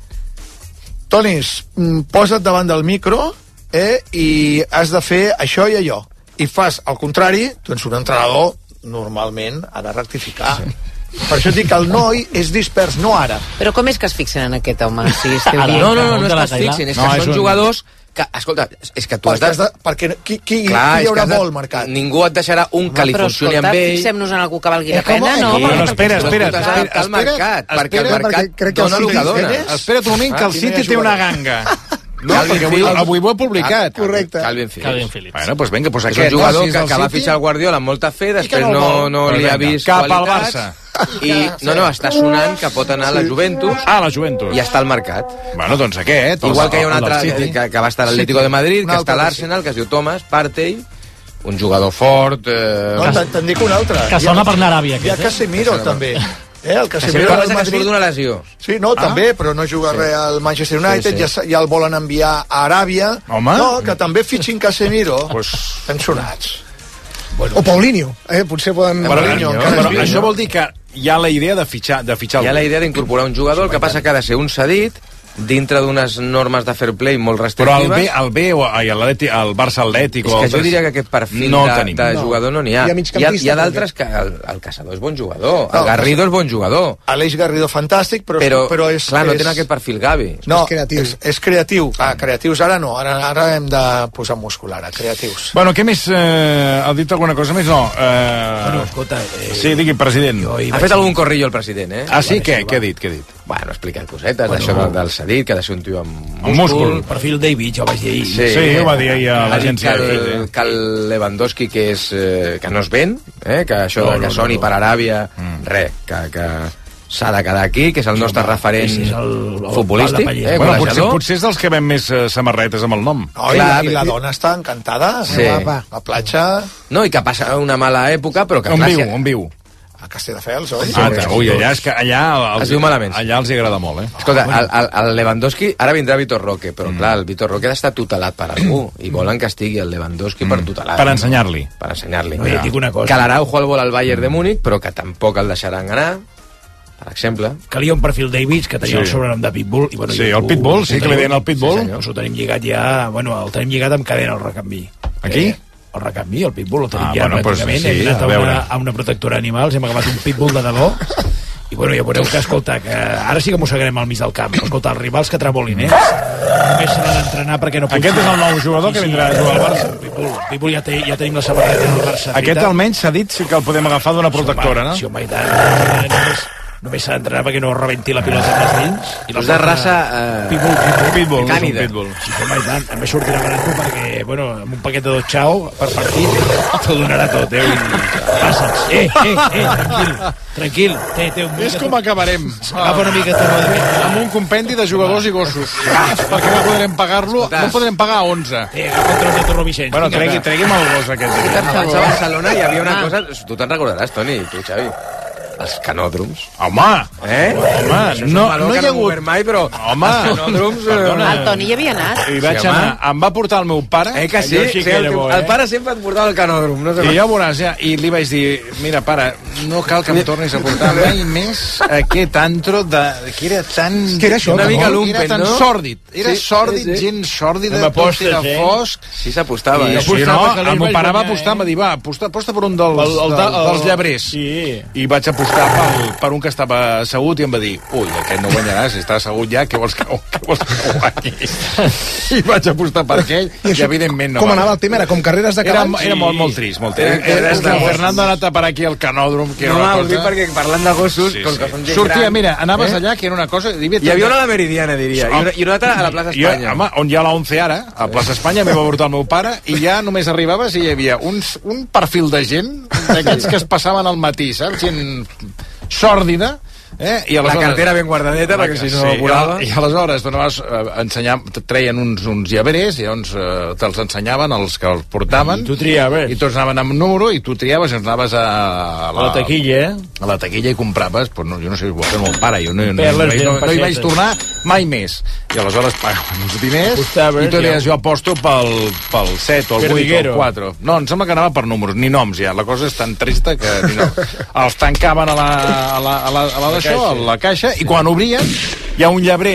Toni, posa't davant del micro eh, i has de fer això i allò. I fas el contrari, doncs un entrenador normalment ha de rectificar. Sí. Per això dic que el noi és dispers, no ara.
Però com és que es fixen en aquest home? Si
no, no, no, no és que es fixin, és que no, són és un... jugadors que, escolta, és que tu has de...
de perquè qui, qui,
Clar,
qui hi haurà
de...
vol marcat?
Ningú et deixarà un no, que li funcioni
escolta,
amb ell.
Fixem-nos en algú que valgui la
eh,
pena, no?
Sí, no, espera, espera.
Espera, espera, el mercat, perquè el mercat dona el que dona.
Espera't un moment, que el City té una ganga. No,
Calvin
perquè avui, avui ho he publicat.
Ah, correcte.
Calvin Phillips.
Calvin Phillips.
Bueno, doncs vinga, doncs
és
aquest.
un jugador
no,
que, que va fitxar el Guardiola amb molta fe, després
no,
no, no li ha vist
cap
qualitats.
Cap al Barça.
I, no, no, està sonant que pot anar a la Juventus.
Ah, la Juventus.
I està al mercat.
Bueno, doncs aquest.
Igual que hi ha un altre
que,
que, que va estar a l'Atlético de Madrid, que està a l'Arsenal, que es diu Thomas Partey, un jugador fort... Eh...
No, te'n dic un altre.
Que sona per anar a Aràbia.
Hi ha Casemiro, també. Eh, el Casemiro
Casemiro al Madrid d'una lesió.
Sí, no, ah? també, però no juga sí. res al Manchester United, sí, sí. Ja, ja el volen enviar a Aràbia.
Home.
No, que també fitxin Casemiro.
Pues...
Estan sonats.
Bueno. O Paulinho, eh? Potser poden...
Paulinho, però però això vol dir que hi ha la idea de fitxar, de fitxar
hi ha la idea d'incorporar un jugador, el que passa que ha de ser un cedit dintre d'unes normes de fair play molt
Però el
restrictives.
B, el B o ai, l'Atleti- el Barça Atlètic...
És
o
que
el
jo
Barça-
diria que aquest perfil
no
de,
tenim.
de
No.
jugador no n'hi ha.
Hi ha
Hi ha,
migcampista,
hi ha
també.
d'altres que el, el Caçador és bon jugador,
No,
el Garrido és bon jugador,
Aleix Garrido fantàstic, però,
però,
però és...
clar, no
és...
tenen aquest perfil Gavi.
No,
És creatiu.
És, és creatiu. Ah, creatius ara no, ara, ara hem de posar múscul, ara, creatius.
Bueno, què més? Eh, ha dit alguna cosa més? No. Eh...
Bueno, escolta... Eh,
Sí, digui, president.
Ha fet algun corrillo el president, eh?
Ah, sí? Què? Què ha dit? Què ha dit?
Bueno, explica cosetes,
Bueno.
d'això del, del cedit, que ha de ser un tio amb
Amb múscul.
El perfil David, jo ho vaig dir ahir.
Sí, sí, ho va dir ahir a
Ha dit
l'agència.
que el, que el Lewandowski, que, és, eh, que no es ven, eh, que això
No,
de que
no,
soni
no.
per Aràbia, mm. res, que, que s'ha de quedar aquí, que és el
Sí,
nostre
home,
referent
ese és el- el
futbolístic,
pal de paller.
eh,
Bueno, potser,
golejador.
potser és dels que ven més eh, samarretes amb el nom.
No, i,
Clar,
la, I la
bé.
dona està encantada.
Sí.
Guapa. La platja
No, i que passa una mala època, però que...
On
clar,
viu?
si-
On viu?
a Castelldefels, oi?
Ah, ta- ui, allà, és que allà, els,
Es diu malament.
allà els hi agrada molt, eh?
Escolta, el, el, el Lewandowski, ara vindrà Vitor Roque, però mm. clar, el Vitor Roque ha d'estar tutelat per algú, i volen que estigui el Lewandowski mm. per tutelar.
Per ensenyar-li.
Per ensenyar-li.
No, ja et dic una cosa.
Que l'Araujo el vol al Bayern de Múnich, però que tampoc el deixaran anar, per exemple.
Calia un perfil Davids que tenia
Sí.
el sobrenom de Pitbull. I, bueno,
Sí,
jo-
el Pitbull, sí,
ho
que li
tenim-
deien el Pitbull.
Sí, senyor. Us ho tenim lligat ja... Bueno, el tenim lligat amb cadena, el recanvi.
Aquí?
Eh, el recanvi, el Pitbull, el tenim
Ah,
ja
bueno, pues
pràcticament.
sí,
hem anat
a
a,
veure.
una, a una protectora d'animals, hem agafat un Pitbull de debò. I bueno, ja veureu que, escolta, que ara sí que mossegarem al mig del camp. Escolta, els rivals que tremolin, eh? Només s'han d'entrenar perquè no
Aquest és el nou jugador que vindrà a jugar al Barça.
Pitbull, Pitbull ja, té, ja tenim la samarreta del Barça.
Aquest
feta.
almenys s'ha dit que el podem agafar d'una protectora, no?
Sí, home, i tant. Només, només s'ha d'entrenar perquè no rebenti la pilota amb les dents. I la
És de
porta-
raça... Eh,
Pitbull, Pitbull.
Pitbull, és un
Cànida.
pitbull.
Sí, home, i tant. A més sortirà barat perquè, bueno, amb un paquet de dos xau per partit, t'ho donarà tot, eh? Passa't. Eh, eh, eh, tranquil, tranquil. Té, té un
És com acabarem.
Agafa una mica de rodret.
Amb un compendi de jugadors i gossos. Perquè no podrem pagar-lo, no podrem pagar onze.
Eh, agafa un tros de Torro Vicenç.
Bueno,
Vinga,
tregui,
va.
tregui'm el gos aquest.
Abans a Barcelona hi havia una
Ah.
cosa... Tu te'n recordaràs, Toni, i tu, Xavi. Els canòdroms.
Home!
Eh?
Home,
Això és
no,
un valor
no hi
que
ha
no m'ho
hagut...
obert mai, però...
Home,
els canòdroms...
perdona.
El Toni hi havia anat.
Hi vaig
Sí, home.
anar, em va portar el meu pare,
Eh, que sí?
Allò sí
sí
que
el,
era
teu-
bo,
el
eh?
pare sempre et portava al canòdrom. No sé
i ja ho veuràs, ja, i li vaig dir, mira, pare, no cal que em tornis a portar mai més aquest antro de... que era tan...
Que era això,
una
que
mica
no?
lumpen,
Era tan
no?
sòrdid, era
Sí,
sòrdid,
sí, sí.
gent sòrdida,
Amb
tot
apostes,
era
eh?
fosc.
Sí, s'apostava.
I
Eh?
si no,
apostava que
el
l'ell
meu
vaig
pare va
guanyar,
apostar,
eh?
em va dir, va, aposta, aposta per un dels,
El- el-
del,
el-
dels llebrers.
Sí.
I vaig apostar per, per un que estava assegut i em va dir, ui, aquest no guanyaràs, està assegut ja, què vols que, què vols que guanyi? I vaig apostar per aquell, i,
això,
evidentment no
com
va.
anava el tema? Era com carreres de
Era,
cavalls?
era molt, molt trist, molt
Eren
trist. Era,
carreres
era,
de
el
gossos.
Fernando ha anat a parar aquí al canòdrom, que era
No
una
m'ha dit
cosa...
perquè parlant de gossos,
Sí,
com
sí.
que són gent
Sortia,
gran,
mira, anaves
eh?
allà, que era una cosa... Hi
Hi havia una a la Meridiana, diria, i una, i una altra a la plaça
Jo,
Espanya.
home, on hi ha la once ara, a plaça Espanya, m'hi va portar el meu pare, i ja només arribaves i hi havia uns, un perfil de gent, d'aquests que es passaven al matí, saps? Gent sòrdida, eh? I
La cartera ben guardadeta, perquè si no volava.
I, I aleshores donaves, eh, ensenyar, te treien uns, uns llebrers, i llavors eh, te'ls ensenyaven els que els portaven.
I tu triaves.
I tots anaven amb número, i tu triaves i anaves a, a,
A la taquilla, eh?
a la taquilla i compraves, pues no, jo no sé si ho va fer el meu pare, jo no, no, no,
Perles
no,
de
no hi vaig
pessetes.
tornar mai més. I aleshores pagaven uns diners
Apostaves,
i tu deies,
ja.
jo aposto pel, pel set o el vuit o el
Perdiguero.
quatre. No, em sembla que anava per números, ni noms ja, la cosa és tan trista que ni no. Els tancaven a la, a la, a la, a la, d'això, a la caixa, i quan obrien hi ha un llebrer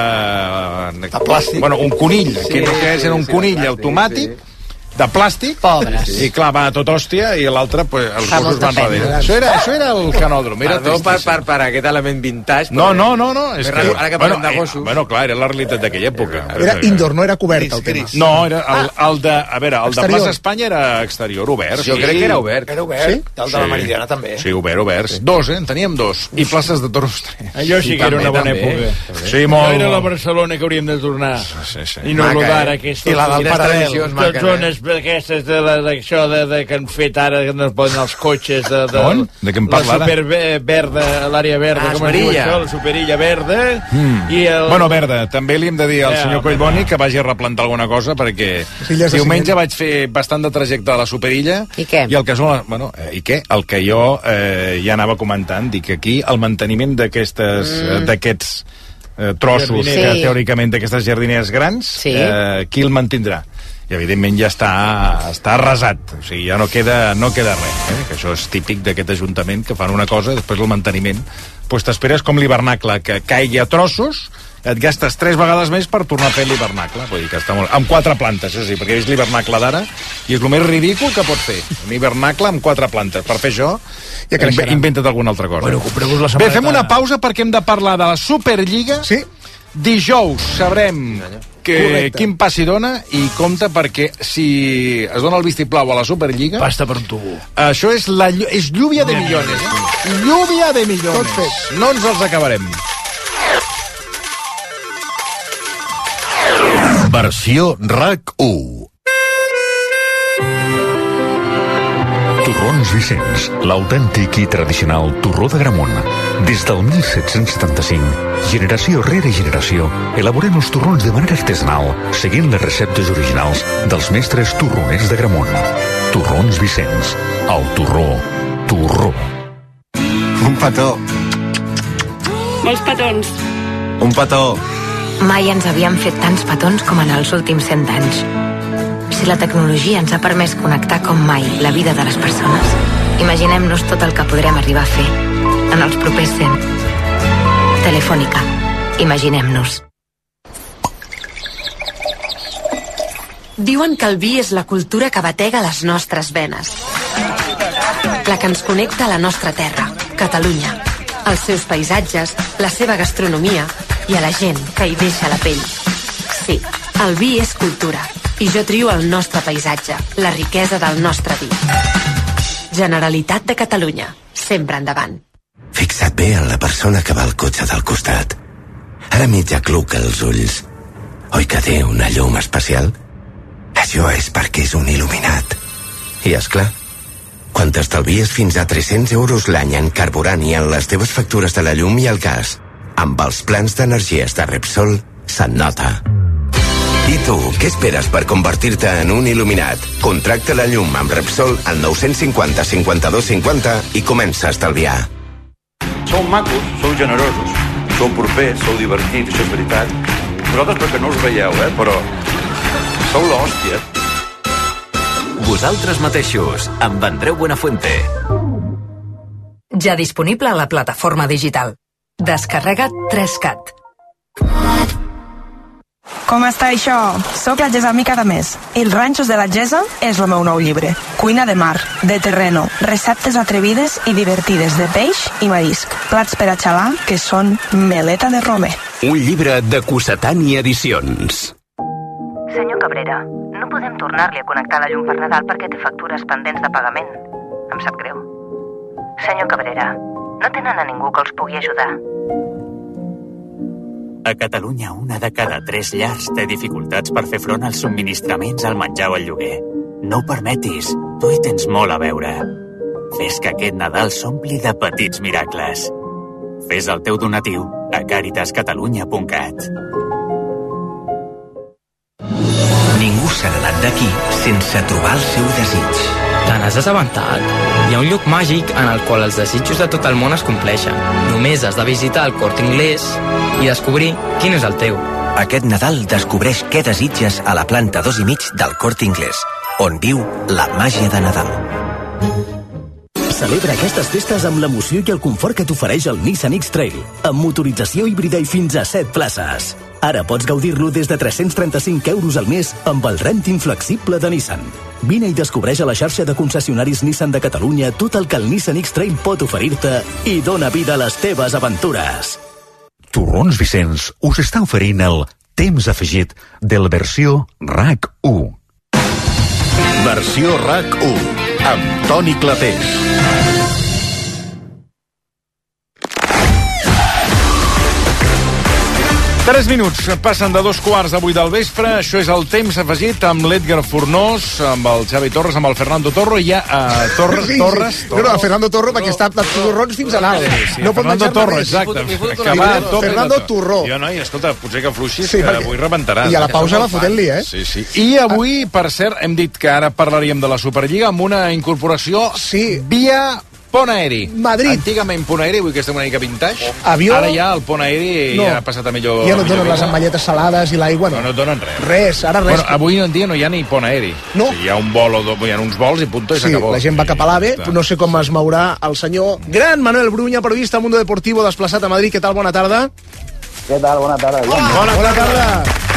eh,
De plàstic.
bueno, un conill,
Sí,
que, que
sí,
era un
sí,
conill
de plàstic,
automàtic, de plàstic,
Pobres.
i clar, va a tot hòstia, i l'altre, pues, els
Fa
gossos
molta
van
pena.
darrere. Això era, això era el canòdrom, era
Perdó per,
tristíssim.
per, per aquest element vintage.
No,
perquè-
no, no, no. És
Més
que,
raro, ara que parlem de
eh,
gossos.
Bueno, clar, era la realitat d'aquella època.
Era indoor, no era cobert el tema.
No, era el, el de... A veure, el de
Exterior.
Plaça Espanya era exterior, obert.
Jo crec que era obert.
Era obert.
Sí?
El de la Meridiana també.
Sí, obert, oberts. Dos, eh? En teníem dos. I places de toros tres.
Allò sí,
Sí,
que era
també,
una bona
també.
època.
Sí,
Allò
molt.
era la Barcelona que hauríem de tornar.
Sí, sí.
I no
Maca,
lo d'ara,
eh?
aquesta.
I la del
Quines
Paral·lel.
tradicions
Tot
maques,
zones aquestes de la- d'això de, de, que han fet ara, que no es poden els cotxes de... de
On? De què em parla,
la
ara?
super ve- verda, l'àrea verda,
Ah,
com es diu
Esmerilla.
això? La superilla verda.
Mm.
I el...
Bueno, Verda, també li hem de dir al
Eh,
senyor
home,
Collboni
no.
que vagi a replantar alguna cosa, perquè
Illes de
diumenge
ciment.
vaig fer bastant de trajecte a la Superilla.
I què?
I el que són... les- Bueno, eh, i què? El que jo eh, ja anava comentant, dic que aquí el manteniment d'aquestes mm. d'aquests eh, trossos,
Jardineres.
que
Sí.
teòricament d'aquestes jardineres grans,
Sí.
eh, qui el mantindrà? I evidentment ja està, està arrasat, o sigui, ja no queda, no queda res, eh? Que això és típic d'aquest ajuntament, que fan una cosa i després el manteniment, doncs t'esperes com l'hivernacle, que caigui a trossos et gastes tres vegades més per tornar a fer l'hivernacle. Vull dir que està molt... Amb quatre plantes, això sí, perquè és l'hivernacle d'ara i és el més ridícul que pots fer. Un hivernacle amb quatre plantes. Per fer això, ja inv inventa't alguna altra cosa.
Bueno, compreu-vos la samarreta...
Bé, fem una pausa perquè hem de parlar de la Superliga.
Sí.
Dijous sabrem que, quin pas hi dona i compte perquè si es dona el vistiplau a la Superliga...
Pasta per un tubo.
Això és, la, és lluvia de millones. Eh? Lluvia de millones. No ens els acabarem.
Versió RAC u. Torrons Vicenç, l'autèntic i tradicional torró de Gramunt. Des del mil set-cents setanta-cinc, generació rere generació, elaborem els torrons de manera artesanal, seguint les receptes originals dels mestres torroners de Gramunt. Torrons Vicenç, el torró, torró.
Un petó.
Molts petons.
Un petó.
Mai ens havíem fet tants petons com en els últims cent anys. Si la tecnologia ens ha permès connectar com mai la vida de les persones, imaginem-nos tot el que podrem arribar a fer en els propers cent. Telefònica. Imaginem-nos.
Diuen que el vi és la cultura que batega les nostres venes. La que ens connecta a la nostra terra, Catalunya, els seus paisatges, la seva gastronomia i a la gent que hi deixa la pell. Sí, el vi és cultura. I jo trio el nostre paisatge, la riquesa del nostre vi. Generalitat de Catalunya. Sempre endavant.
Fixa't bé en la persona que va al cotxe del costat. Ara mig acluca els ulls. Oi que té una llum especial? Això és perquè és un il·luminat. I és clar, quan t'estalvies fins a tres-cents euros l'any en carburant i en les teves factures de la llum i el gas, amb els plans d'energies de Repsol, se'n nota. I tu, què esperes per convertir-te en un il·luminat? Contracta la llum amb Repsol al nou cinquanta cinquanta-dos cinquanta i comença a estalviar.
Sou macos, sou generosos, sou propers, sou divertits, això és veritat. Vosaltres perquè no us veieu, eh? Però sou l'hòstia.
Vosaltres mateixos, amb Andreu Buenafuente.
Ja disponible a la plataforma digital. Descarrega't tres cat.
Com està això? Soc la Gesa Mica de Més. Els ranxos de la Gesa és el meu nou llibre. Cuina de mar, de terreno, receptes atrevides i divertides de peix i marisc. Plats per a xalar que són meleta de rome.
Un llibre de Cossetani Edicions.
Senyor Cabrera, no podem tornar-li a connectar la llum per Nadal perquè té factures pendents de pagament. Em sap greu. Senyor Cabrera, no tenen a ningú que els pugui ajudar.
A Catalunya, una de cada tres llars té dificultats per fer front als subministraments, al menjar o al lloguer. No ho permetis, tu hi tens molt a veure. Fes que aquest Nadal s'ompli de petits miracles. Fes el teu donatiu a caritas catalunya punt cat.
Ningú s'ha anat d'aquí sense trobar el seu desig.
Te n'has assabentat? Hi ha un lloc màgic en el qual els desitjos de tot el món es compleixen. Només has de visitar el Corte Inglés i descobrir quin és el teu.
Aquest Nadal descobreix què desitges a la planta dos i mig del Corte Inglés, on viu la màgia de Nadal.
Celebra aquestes festes amb l'emoció i el confort que t'ofereix el Nissan X-Trail, amb motorització híbrida i fins a set places. Ara pots gaudir-lo des de tres-cents trenta-cinc euros al mes amb el rènting flexible de Nissan. Vine i descobreix a la xarxa de concessionaris Nissan de Catalunya tot el que el Nissan X-Trail pot oferir-te i dona vida a les teves aventures.
Torrons Vicenç us està oferint el temps afegit de la versió RAC u. Versió RAC u amb Toni Clapés.
Tres minuts passen de dos quarts de vuit del vespre. Això és el temps afegit amb l'Edgar Fornós, amb el Xavi Torres, amb el Fernando Torro i ja uh, Torres, sí, sí. Torres,
Torro. No, no, Fernando Torro perquè està de torrons fins a l'alt. Sí, sí, no pot
Fernando Torro, exacte.
Fernando, Fernando Torró.
Jo, noi, escolta, potser que fluixis, sí, que avui rebentaràs.
I a la pausa va fotent-li, eh?
Sí, sí. I avui, per cert, hem dit que ara parlaríem de la Superliga amb una incorporació sí. via pont aeri.
Madrid.
Antigament pont aeri, avui que estem una mica vintage.
Avió.
Ara ja el pont aeri no. ja ha passat a millor...
Ja no et donen les amalletes salades i l'aigua, no.
No, no et donen res.
Res, ara res.
Bueno, avui en dia no hi ha ni pont aeri.
No.
O sigui, hi ha un vol o do... hi ha uns vols i punto i
sí,
s'acabó.
La gent va cap a l'AVE, no sé com es mourà el senyor gran Manuel Bruña, periodista Mundo Deportivo, desplaçat a Madrid. Què tal? Bona tarda.
Què tal? Bona tarda.
Hola, bona, bona tarda.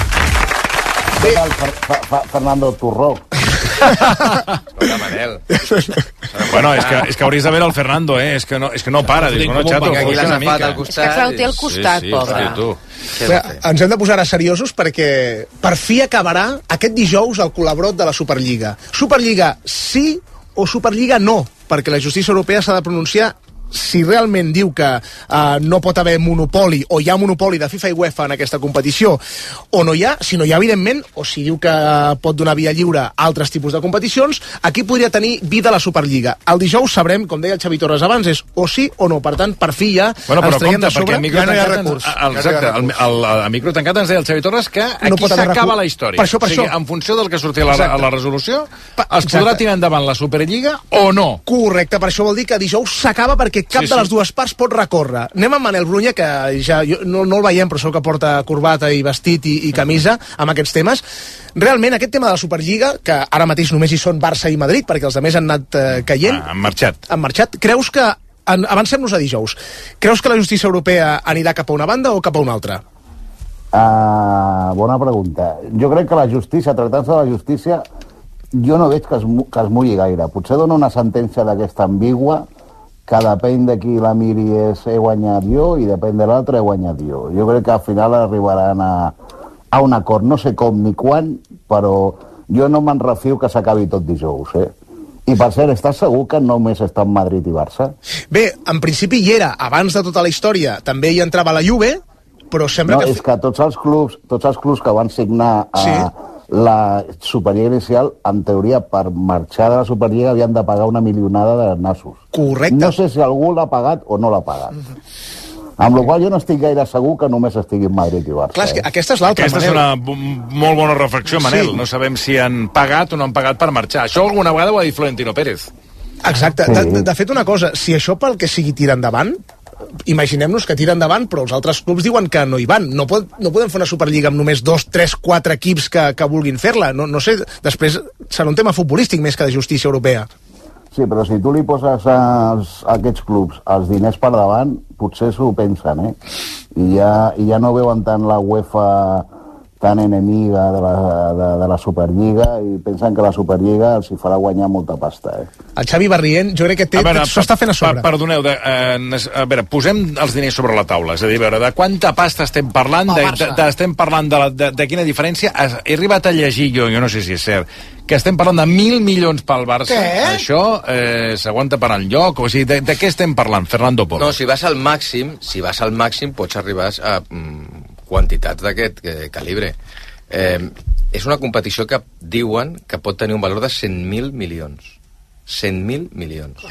Què tal, Fer Fer Fernando Turró?
Escolta, Manel.
Bueno, és que, és que hauries de veure el Fernando, eh? És que no, és que no para. Dius, no, xato,
aquí l'has
una
agafat
mica.
al costat.
És que el té al costat,
sí, sí,
pobre.
Sí, tu.
Bé, ens hem de posar a seriosos perquè per fi acabarà aquest dijous el colabrot de la Superliga. Superliga sí o Superliga no, perquè la justícia europea s'ha de pronunciar si realment diu que uh, no pot haver monopoli o hi ha monopoli de FIFA i UEFA en aquesta competició o no hi ha, si no hi ha evidentment, o si diu que uh, pot donar via lliure a altres tipus de competicions, aquí podria tenir vida la Superliga. El dijous sabrem, com deia el Xavi Torres abans, és o sí o no, per tant, per fi ja
bueno,
ens traiem de sobre,
ja no hi ha
recurs.
Ens, exacte, el, el, el micro tancat ens deia el Xavi Torres que aquí
no
s'acaba la història.
Per això, per
o sigui,
això.
en funció del que surti a la, a la resolució,
pa,
es podrà tirar endavant la Superliga o no.
Correcte, per això vol dir que dijous s'acaba perquè cap sí, de les sí. dues parts pot recórrer. Anem amb Manel Brunya, que ja jo, no, no el veiem, però segur que porta corbata i vestit i, i camisa amb aquests temes. Realment, aquest tema de la Superliga, que ara mateix només hi són Barça i Madrid, perquè els altres han anat eh, caient...
Ah, han marxat.
Han marxat. Creus que... En, avancem-nos a dijous. Creus que la justícia europea anirà cap a una banda o cap a una altra?
Uh, bona pregunta. Jo crec que la justícia, tractant-se de la justícia, jo no veig que es, que es mulli gaire. Potser dona una sentència d'aquesta ambigua que depèn de qui la miri és he guanyat jo i depèn de l'altre he guanyat jo. Jo crec que al final arribaran a, a un acord, no sé com ni quan, però jo no me'n refio que s'acabi tot dijous, eh? I per cert, estàs segur que només està en Madrid i Barça?
Bé, en principi hi era, abans de tota la història, també hi entrava la Juve, però sembla
no,
que...
No, és que tots els clubs, tots els clubs que van signar a... Sí. La Superliga inicial, en teoria, per marxar de la Superliga havien de pagar una milionada de nassos.
Correcte.
No sé si algú l'ha pagat o no l'ha pagat. Mm-hmm. Amb la qual jo no estic gaire segur que només estigui en Madrid i Barça.
Clar, és que aquesta és l'altra,
Aquesta Manel. és una molt bona reflexió, Manel. Sí. No sabem si han pagat o no han pagat per marxar. Això alguna vegada ho ha dit Florentino Pérez.
Exacte. Sí. De, de fet, una cosa, si això pel que sigui tira endavant, imaginem-nos que tira endavant, però els altres clubs diuen que no hi van. No, pot, no podem fer una Superliga amb només dos, tres, quatre equips que, que vulguin fer-la. No, no sé, després serà un tema futbolístic més que de justícia europea.
Sí, però si tu li poses als, a aquests clubs els diners per davant, potser s'ho pensen, eh? I ja, i ja no veuen tant la UEFA tan enemiga de la, de, de la Superliga i pensen que la Superliga els hi farà guanyar molta pasta, eh?
El Xavi Barrient, jo crec que té, s'ho està fent a sobre.
Per, perdoneu, de, eh, a veure, posem els diners sobre la taula, és a dir, a veure, de quanta pasta estem parlant, de, de, de, estem parlant de, la, de, de quina diferència, he arribat a llegir jo, jo no sé si és cert, que estem parlant de mil milions pel Barça.
Què?
Això eh, s'aguanta per enlloc, o sigui, de, de què estem parlant, Fernando Polo?
No, si vas al màxim, si vas al màxim pots arribar a mm, quantitats d'aquest calibre. Eh, és una competició que diuen que pot tenir un valor de cent mil milions. cent mil milions.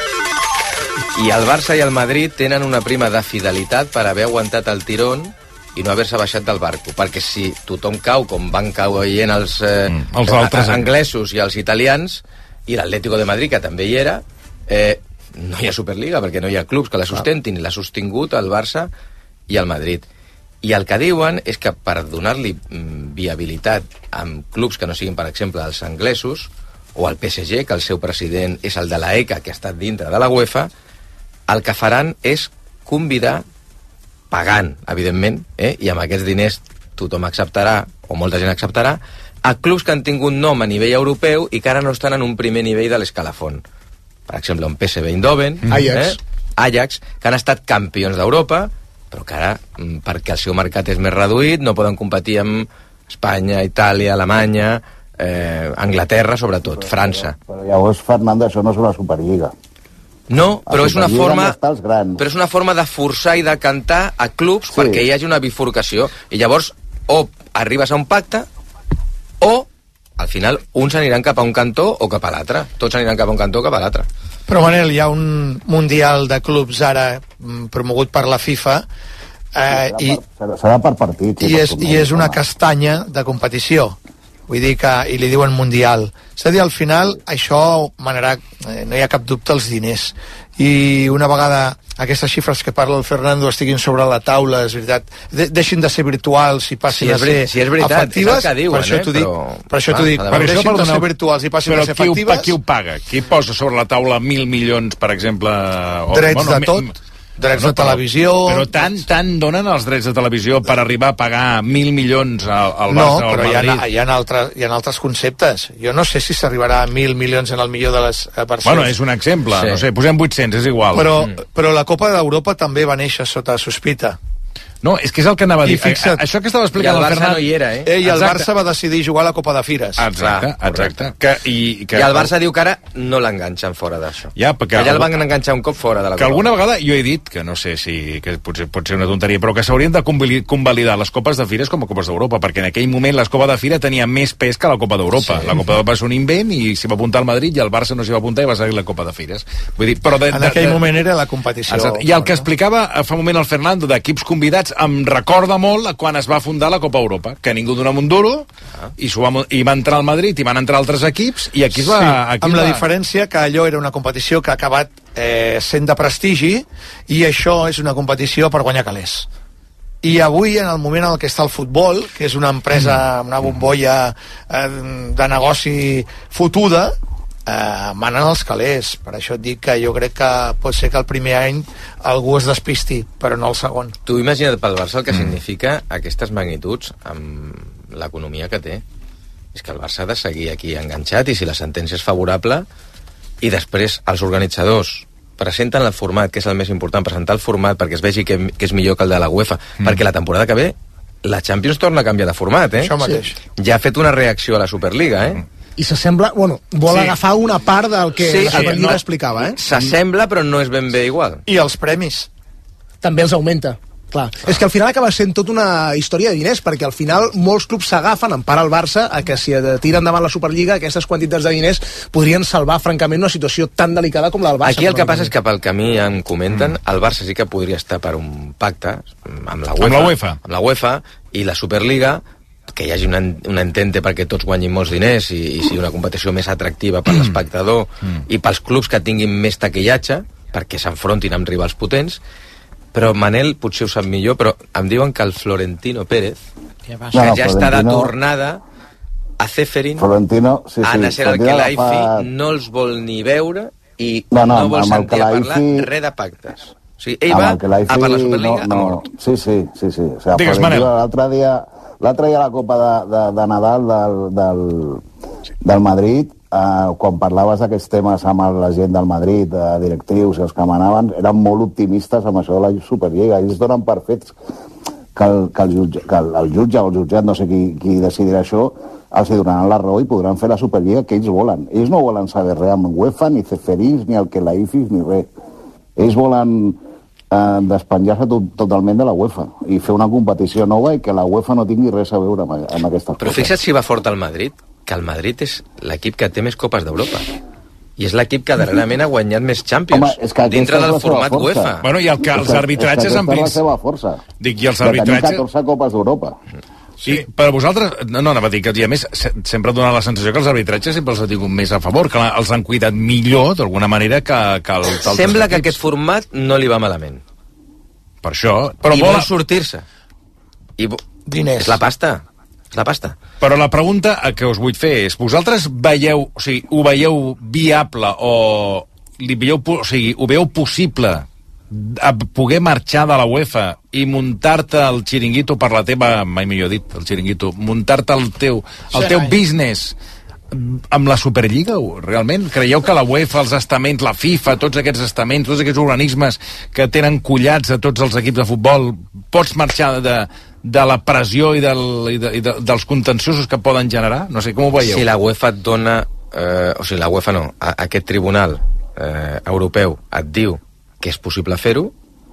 I el Barça i el Madrid tenen una prima de fidelitat per haver aguantat el tirón i no haver-se baixat del barco, perquè si tothom cau, com van caient els, eh, mm, els altres anglesos i els italians, i l'Atlético de Madrid, que també hi era, eh, no hi ha Superliga, perquè no hi ha clubs que la sustentin, i l'ha sostingut el Barça i el Madrid. I el que diuen és que per donar-li viabilitat amb clubs que no siguin, per exemple, els anglesos, o el P S G, que el seu president és el de la E C A, que ha estat dintre de la UEFA, el que faran és convidar, pagant, evidentment, eh, i amb aquests diners tothom acceptarà, o molta gent acceptarà, a clubs que han tingut nom a nivell europeu i que ara no estan en un primer nivell de l'escalafon. Per exemple, un P S V Eindhoven,
mm. Ajax.
Eh, Ajax, que han estat campions d'Europa, però que ara, perquè el seu mercat és més reduït, no poden competir amb Espanya, Itàlia, Alemanya, eh, Anglaterra, sobretot, però, França.
Però, però llavors, Fernando, això no és una Superliga.
No, però és una forma
però
és una forma de forçar i de cantar a clubs sí. perquè hi hagi una bifurcació. I llavors, o arribes a un pacte, o, al final, uns aniran cap a un cantó o cap a l'altre. Tots aniran cap a un cantó o cap a l'altre.
Però, Manel, hi ha un Mundial de clubs ara promogut per la FIFA eh,
sí, serà, per, i, serà per partit.
I, és, i és una castanya de competició. Vull dir que, i li diuen Mundial. És a dir, al final, això manarà, eh, no hi ha cap dubte, els diners. I una vegada aquestes xifres que parla el Fernando estiguin sobre la taula, és veritat, de, deixin de ser virtuals i passin
si
a ser
si és veritat,
efectives,
és el que diuen,
per això t'ho dic,
però...
per això t'ho dic,
ah,
per
això,
deixin
perdoneu,
de ser virtuals i passin
però
a ser
qui
efectives.
Ho, qui ho paga? Qui posa sobre la taula mil milions, per exemple? O,
Drets
bueno,
de tot. drets de televisió...
Però tant, tant donen els drets de televisió per arribar a pagar mil milions al, al
no,
Barça o al
però hi ha,
Madrid?
hi, ha altres, hi ha altres conceptes. Jo no sé si s'arribarà a mil milions en el millor de les versions.
Bueno, és un exemple, sí. No sé, posem vuit-cents, és igual.
Però, mm. però la Copa d'Europa també va néixer sota sospita.
No, és que és el que anava a dir.
Fixa't,
això que estava explicant el, el Fernand...
no hi era, eh?
eh I el exacte. Barça va decidir jugar a la Copa de Fires.
Exacte, exacte. Que, i, que...
I el Barça diu que ara no l'enganxen fora d'això.
Ja, perquè...
Allà el van enganxar un cop fora de la Copa.
Que alguna vegada jo he dit, que no sé si que potser pot ser una tonteria, però que s'haurien de convalidar les Copes de Fires com a Copes d'Europa, perquè en aquell moment les Copa de Fira tenia més pes que la Copa d'Europa. Sí. La Copa d'Europa és un invent i s'hi va apuntar al Madrid i el Barça no s'hi va apuntar i va seguir la Copa de Fires. Vull dir, però de,
en
de,
aquell
de...
moment era la competició.
Exacte. I el que explicava fa un moment el Fernando d'equips convidats em recorda molt quan es va fundar la Copa Europa, que ningú donava un duro ah. i, va, i va entrar al Madrid i van entrar altres equips i aquí es va...
Sí,
aquí
amb la
va...
diferència que allò era una competició que ha acabat eh, sent de prestigi i això és una competició per guanyar calés. I avui, en el moment en el que està el futbol, que és una empresa, una bombolla eh, de negoci fotuda, eh, manen els calés. Per això et dic que jo crec que pot ser que el primer any algú es despisti, però no el segon.
Tu imagina't pel Barça el que mm. significa aquestes magnituds amb l'economia que té. És que el Barça ha de seguir aquí enganxat i si la sentència és favorable i després els organitzadors presenten el format, que és el més important, presentar el format perquè es vegi que, que és millor que el de la UEFA, mm. perquè la temporada que ve la Champions torna a canviar de format, eh?
Això mateix.
Sí. Ja ha fet una reacció a la Superliga, eh?
I s'assembla, bueno, vol sí. agafar una part del que
sí,
la Superliga
no,
explicava, eh?
S'assembla, però no és ben bé igual.
I els premis.
També els augmenta. Clar. Ah. És que al final acaba sent tota una història de diners, perquè al final molts clubs s'agafen, en part al Barça, a que si tira endavant la Superliga, aquestes quantitats de diners podrien salvar, francament, una situació tan delicada com la del Barça.
Aquí el que passa és que pel camí en comenten, mm. el Barça sí que podria estar per un pacte amb la UEFA,
amb la UEFA,
amb la UEFA i la Superliga, que hi hagi un, un entente perquè tots guanyin molts diners i, i sigui una competició més atractiva per l'espectador mm. i pels clubs que tinguin més taquillatge, perquè s'enfrontin amb rivals potents. Però Manel potser ho sap millor, però em diuen que el Florentino Pérez, que
no,
ja
no,
està de tornada a Ceferin,
Florentino, sí, sí,
a Nasser Al-Khelaifi,
fa...
no els vol ni veure i
no, no,
no vol sentir a parlar res de pactes. O sigui, ell va a per la Superliga no, no. a mort.
Sí, sí, sí, sí. O sigui,
Digues, Manel.
L'altre dia, l'altre dia a la Copa de, de, de Nadal del, del, del Madrid, Uh, quan parlaves d'aquests temes amb la gent del Madrid, uh, directius i els que manaven, eren molt optimistes amb això de la Superliga. Ells donen per fets que el, que el, jutge, que el, el jutge o el jutjat, no sé qui, qui decidirà això, els hi donaran la raó i podran fer la Superliga que ells volen. Ells no volen saber res amb UEFA, ni Ceferins, ni el Kelaifis, ni res. Ells volen uh, despenjar-se tot, totalment de la UEFA i fer una competició nova i que la UEFA no tingui res a veure amb, amb aquestes
Però
coses.
fixa't si va fort el Madrid, que el Madrid és l'equip que té més copes d'Europa i és l'equip que darrerament ha guanyat més Champions.
Home, és que
dintre del format UEFA.
Bueno, i el que els arbitratges
és que
en
aquesta és la seva força.
Dic, i els
de
arbitratges...
tenir catorze copes d'Europa.
Sí, per a vosaltres, no, no, anava a dir que i a més sempre dona la sensació que els arbitratges sempre els ha tingut més a favor, que els han cuidat millor d'alguna manera que, que els altres
Sembla
equips.
Que aquest format no li va malament.
Per això...
Però I vol sortir-se. I vo...
Diners.
És la pasta. És la pasta.
Però la pregunta que us vull fer és, vosaltres veieu, o sigui, ho veieu viable o li veieu, o sigui, ho veieu possible a poder marxar de la UEFA i muntar-te el xiringuito per la teva, mai millor dit, el xiringuito, muntar-te el teu, el teu business amb la Superliga, realment? Creieu que la UEFA, els estaments, la FIFA, tots aquests estaments, tots aquests organismes que tenen collats a tots els equips de futbol, pots marxar de, de la pressió i, del, i, de, i de, dels contenciosos que poden generar? No sé, com ho veieu?
Si la UEFA et dona, eh, o sigui, la UEFA no, a, aquest tribunal eh, europeu et diu que és possible fer-ho,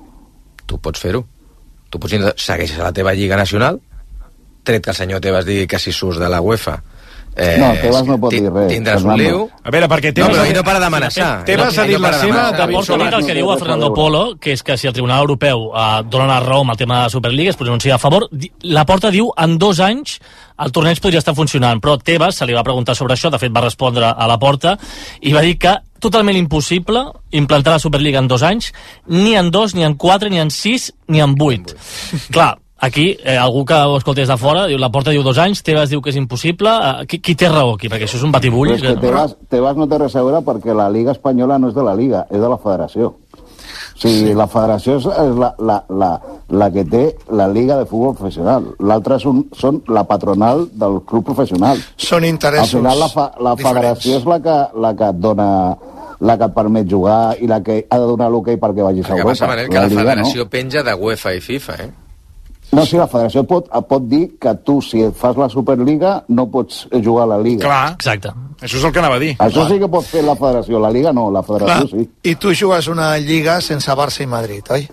tu pots fer-ho. Tu pots segueixes a la teva lliga nacional, tret que el senyor Tebas digui que si surts de la UEFA Eh,
no, Tebas no pot dir res.
Tindràs un liu.
A veure, perquè Tebas...
No, però no para d'amenaçar.
Tebas ha dit la seva...
Porto dit el que diu a Fernando Polo, que és que si el Tribunal Europeu eh, dona la raó amb el tema de la Superliga, es pronuncia a favor. La Porta diu en dos anys el torneig podria estar funcionant, però Tebas se li va preguntar sobre això, de fet va respondre a la Porta, i va dir que totalment impossible implantar la Superliga en dos anys, ni en dos, ni en quatre, ni en sis, ni en vuit. Clar, aquí, eh, algú que ho escoltés de fora, diu, la Porta diu dos anys, Tebas diu que és impossible. Eh, qui, qui té raó aquí? Perquè això és un batibull.
Però és que Tebas, Tebas no té res a veure perquè la Liga Espanyola no és de la Liga, és de la Federació. sigui, la federació és la, la, la, la que té la Liga de Futbol Professional. L'altra són, són la patronal del club professional.
Són interessos
Al final, la, fa, la federació és la que, la que et dona la que et permet jugar i la que ha de donar l'hoquei perquè vagis a UEFA.
El que passa, Manel, que la, la federació no? penja de UEFA i FIFA, eh?
No, sí, la federació pot, pot dir que tu, si fas la Superliga, no pots jugar a la Liga.
Clar,
exacte.
Això és el que anava a dir.
Això sí que pot fer la federació, la Liga no, la federació
Clar.
sí.
I tu jugues una Lliga sense Barça i Madrid, oi?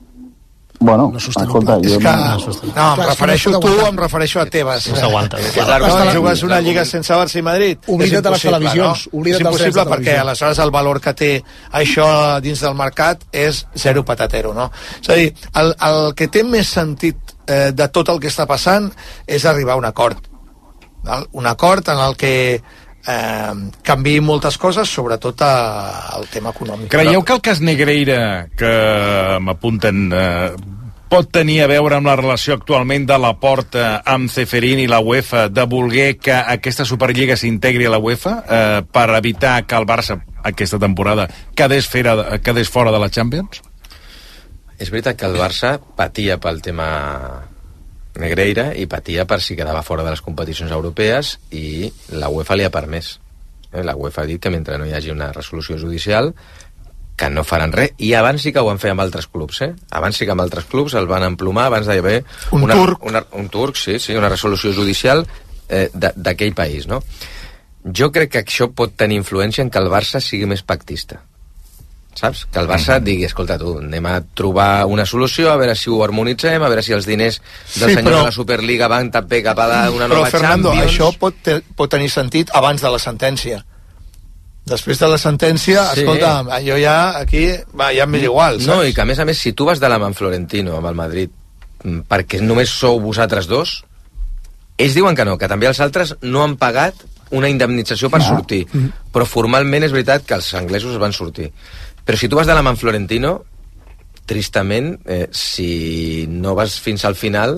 Bueno,
no
escolta,
és
jo
que,
no...
no, em refereixo a tu, em refereixo a Tebas.
No s'aguanta.
Quan jugues una Lliga sense Barça i Madrid,
oblida't de les televisions.
No? És impossible perquè aleshores el valor que té això dins del mercat és zero patatero, no? És a dir, el, el que té més sentit eh, de tot el que està passant és arribar a un acord. Val? Un acord en el que eh, canviï moltes coses, sobretot a, el tema econòmic.
Creieu que el cas Negreira, que m'apunten, eh, pot tenir a veure amb la relació actualment de la Porta amb Ceferín i la UEFA de voler que aquesta Superliga s'integri a la UEFA eh, per evitar que el Barça aquesta temporada quedés, fera, quedés fora de la Champions?
És veritat que el Barça patia pel tema Negreira i patia per si quedava fora de les competicions europees i la UEFA li ha permès. Eh? La UEFA ha dit que mentre no hi hagi una resolució judicial que no faran res, i abans sí que ho van fer amb altres clubs, eh? Abans sí que amb altres clubs el van emplomar, abans d'haver
un
una,
turc,
una, un turc, sí, sí, una resolució judicial eh, d'aquell país, no? Jo crec que això pot tenir influència en que el Barça sigui més pactista, saps? Que el Barça digui, escolta tu, anem a trobar una solució, a veure si ho harmonitzem, a veure si els diners del sí, senyor però... de la Superliga van també cap a una nova
però, Fernando,
Champions.
Això pot, te, pot tenir sentit abans de la sentència. Després de la sentència, sí. Escolta, jo ja aquí va, ja m'és igual, saps?
No, i que a més a més, si tu vas de la mà amb Florentino, amb el Madrid, perquè només sou vosaltres dos, ells diuen que no, que també els altres no han pagat una indemnització per ah. sortir. Mm. Però formalment és veritat que els anglesos es van sortir. Però si tu vas de la mà amb Florentino, tristament, eh, si no vas fins al final,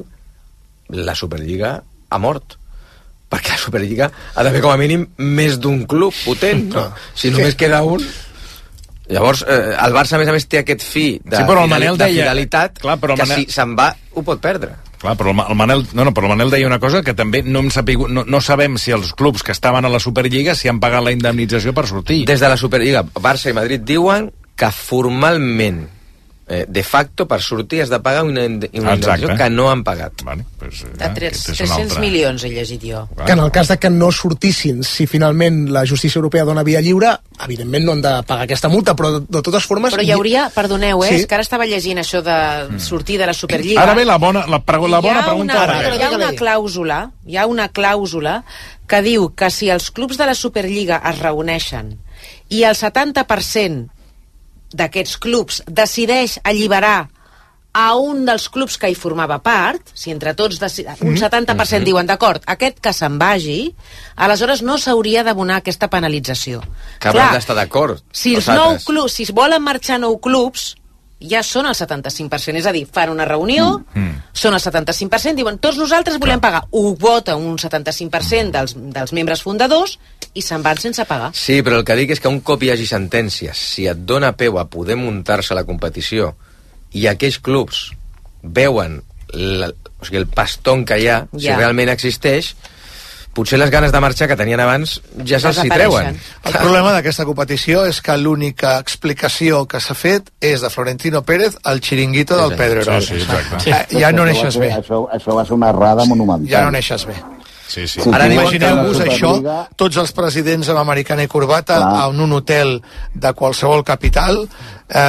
la Superliga ha mort. Perquè la Superliga ha d'haver com a mínim més d'un club potent, no? Si només queda un... Llavors, eh, el Barça, a més a més, té aquest fi de,
sí, però el Manel
de
deia...
fidelitat
clar, però el
que
Manel...
si se'n va, ho pot perdre.
Clar, però el Manel, no, no, però el Manel deia una cosa que també no hem sapigut, no, no sabem si els clubs que estaven a la Superliga si han pagat la indemnització per sortir.
Des de la Superliga, Barça i Madrid diuen que formalment, eh, de facto, per sortir has de pagar una, una indemnització que no han pagat.
Vale, pues, eh,
de tres-cents milions he llegit jo.
Que en el cas de que no sortissin, si finalment la justícia europea dona via lliure, evidentment no han de pagar aquesta multa, però de, de totes formes...
Però hi hauria, perdoneu, eh,
sí.
és que ara estava llegint això de sortir de la Superliga.
Ara ve la bona, la, la bona pregunta.
Una, hi ha una clàusula, hi ha una clàusula que diu que si els clubs de la Superliga es reuneixen i el setanta per cent d'aquests clubs decideix alliberar a un dels clubs que hi formava part, si entre tots un setanta per cent diuen d'acord, aquest que se'n vagi, aleshores no s'hauria d'abonar aquesta penalització.
Que hauran d'estar d'acord.
Si els nou clubs, si volen marxar nou clubs, ja són el setanta-cinc per cent, és a dir, fan una reunió, mm. són el setanta-cinc per cent, diuen tots nosaltres volem pagar, ho vota un setanta-cinc per cent dels, dels membres fundadors i se'n van sense pagar.
Sí, però el que dic és que un cop hi hagi sentències, si et dona peu a poder muntar-se la competició i aquells clubs veuen la, o sigui, el paston que hi ha, ja. Si realment existeix, potser les ganes de marxar que tenien abans ja se'ls hi treuen.
El problema d'aquesta competició és que l'única explicació que s'ha fet és de Florentino Pérez al xiringuito del Pedrerol.
Sí, sí,
sí. Eh, ja no neixes bé.
Això, això va ser una errada monumental.
Ja no neixes bé.
Sí, sí.
Sí, ara imagineu-vos això, tots els presidents amb americana i corbata Clar. en un hotel de qualsevol capital eh,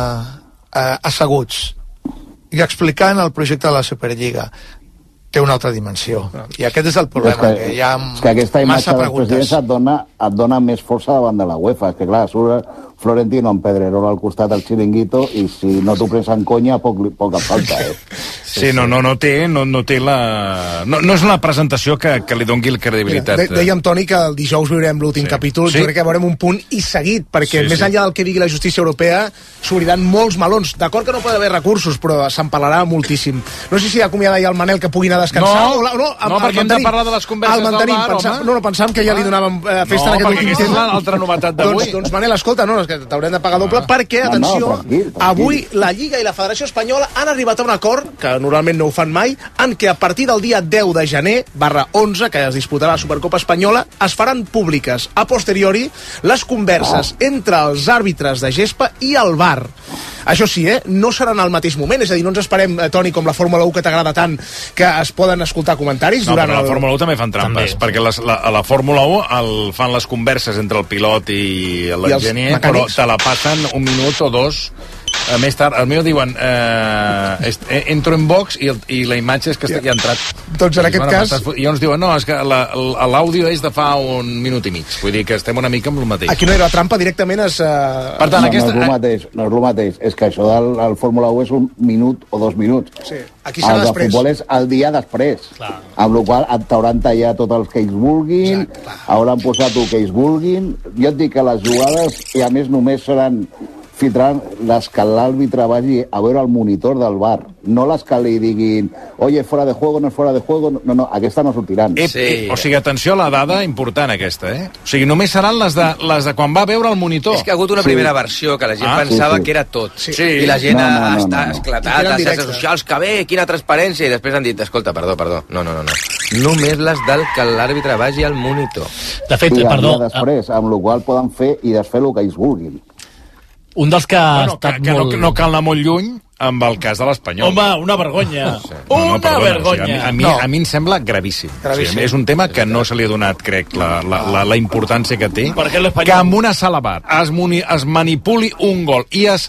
eh, asseguts i explicant el projecte de la Superliga. Té una altra dimensió. I aquest és el problema, és que, que hi ha
és que aquesta imatge dels presidents et dona, et dona més força davant de la UEFA. És que clar, surt Florentino amb Pedrerol al costat del xiringuito i si no t'ho prens en conya, poc, poc et falta, eh?
Sí, no, no, no té, no, no té la... No, no és la presentació que, que li doni la credibilitat.
Mira, de, dèiem, Toni, que el dijous veurem l'últim sí. capítol, sí. jo crec que veurem un punt i seguit, perquè sí, més sí. enllà del que digui la justícia europea, s'obriran molts melons. D'acord que no pot haver recursos, però se'n parlarà moltíssim. No sé si acomiada ja el Manel que pugui anar a descansar.
No, no, no, no perquè hem de parlar de les converses del bar,
pensam, No, no, pensàvem que ja li donàvem eh, festa
no,
en aquest últim
temps. No, perquè aquesta és l'altra novetat d'avui.
Doncs, doncs, Manel, escolta, no, és que t'haurem de pagar doble, ah. perquè, atenció, no, no, tranquil, tranquil. avui la Lliga i la Federació Espanyola han arribat a un acord, que normalment no ho fan mai, en què a partir del dia deu de gener, barra onze, que es disputarà la Supercopa Espanyola, es faran públiques a posteriori les converses ah. entre els àrbitres de gespa i el V A R. Això sí, eh? no seran al mateix moment, és a dir, no ens esperem, eh, Toni, com la Fórmula u que t'agrada tant, que es poden escoltar comentaris
no,
durant
però la
el...
Fórmula u també fan trampes, també. perquè les, la, a la Fórmula u el, fan les converses entre el pilot i l'enginyer, però te la passen un minut o dos eh, més tard. El meu diuen eh, entro en box i, el, i la imatge és que ja, ja ha entrat.
Doncs en aquest cas...
I ens diuen, no, és que l'àudio és de fa un minut i mig, vull dir que estem una mica amb el mateix.
Aquí no era trampa, directament es... Uh...
Per tant,
no,
aquesta...
no, és el mateix, no és el mateix, és que això del, del Fórmula u és un minut o dos minuts.
Sí, aquí serà
el
després.
El futbol és el dia després, clar. Amb la qual cosa t'hauran tallat tots els que ells vulguin, clar, hauran posat el que ells vulguin. Jo et dic que les jugades, i a més només seran filtrar les que l'àrbitre vagi a veure el monitor del V A R, no les que li diguin oye, fora de juego, no és fora de juego, no, no, aquesta no sortiran.
Eh, sí. eh, o sigui, atenció a la dada important aquesta, eh? O sigui, només seran les de, les de quan va veure el monitor.
És que ha hagut una sí. primera versió que la gent ah, pensava sí, sí. que era tot. Sí. Sí. I la gent no, no, no, està no, no. esclatat a les xarxes socials, que bé, quina transparència, i després han dit, escolta, perdó, perdó, no, no, no, no. Només les del que l'àrbitre vagi al monitor.
De fet,
sí,
perdó...
després, amb la qual poden fer i desfer el que ells vulguin.
Un dels que ha
bueno,
estat
que, que
molt...
no, no cal anar molt lluny amb el cas de l'Espanyol.
Home, una vergonya. Sí.
No, no,
una
perdona,
vergonya.
O sigui, a, mi,
no.
a mi em sembla gravíssim. gravíssim. O sigui, és un tema que no se li ha donat, crec, la, la, la, la importància que té. Que amb una sala bar es, muni, es manipuli un gol i es,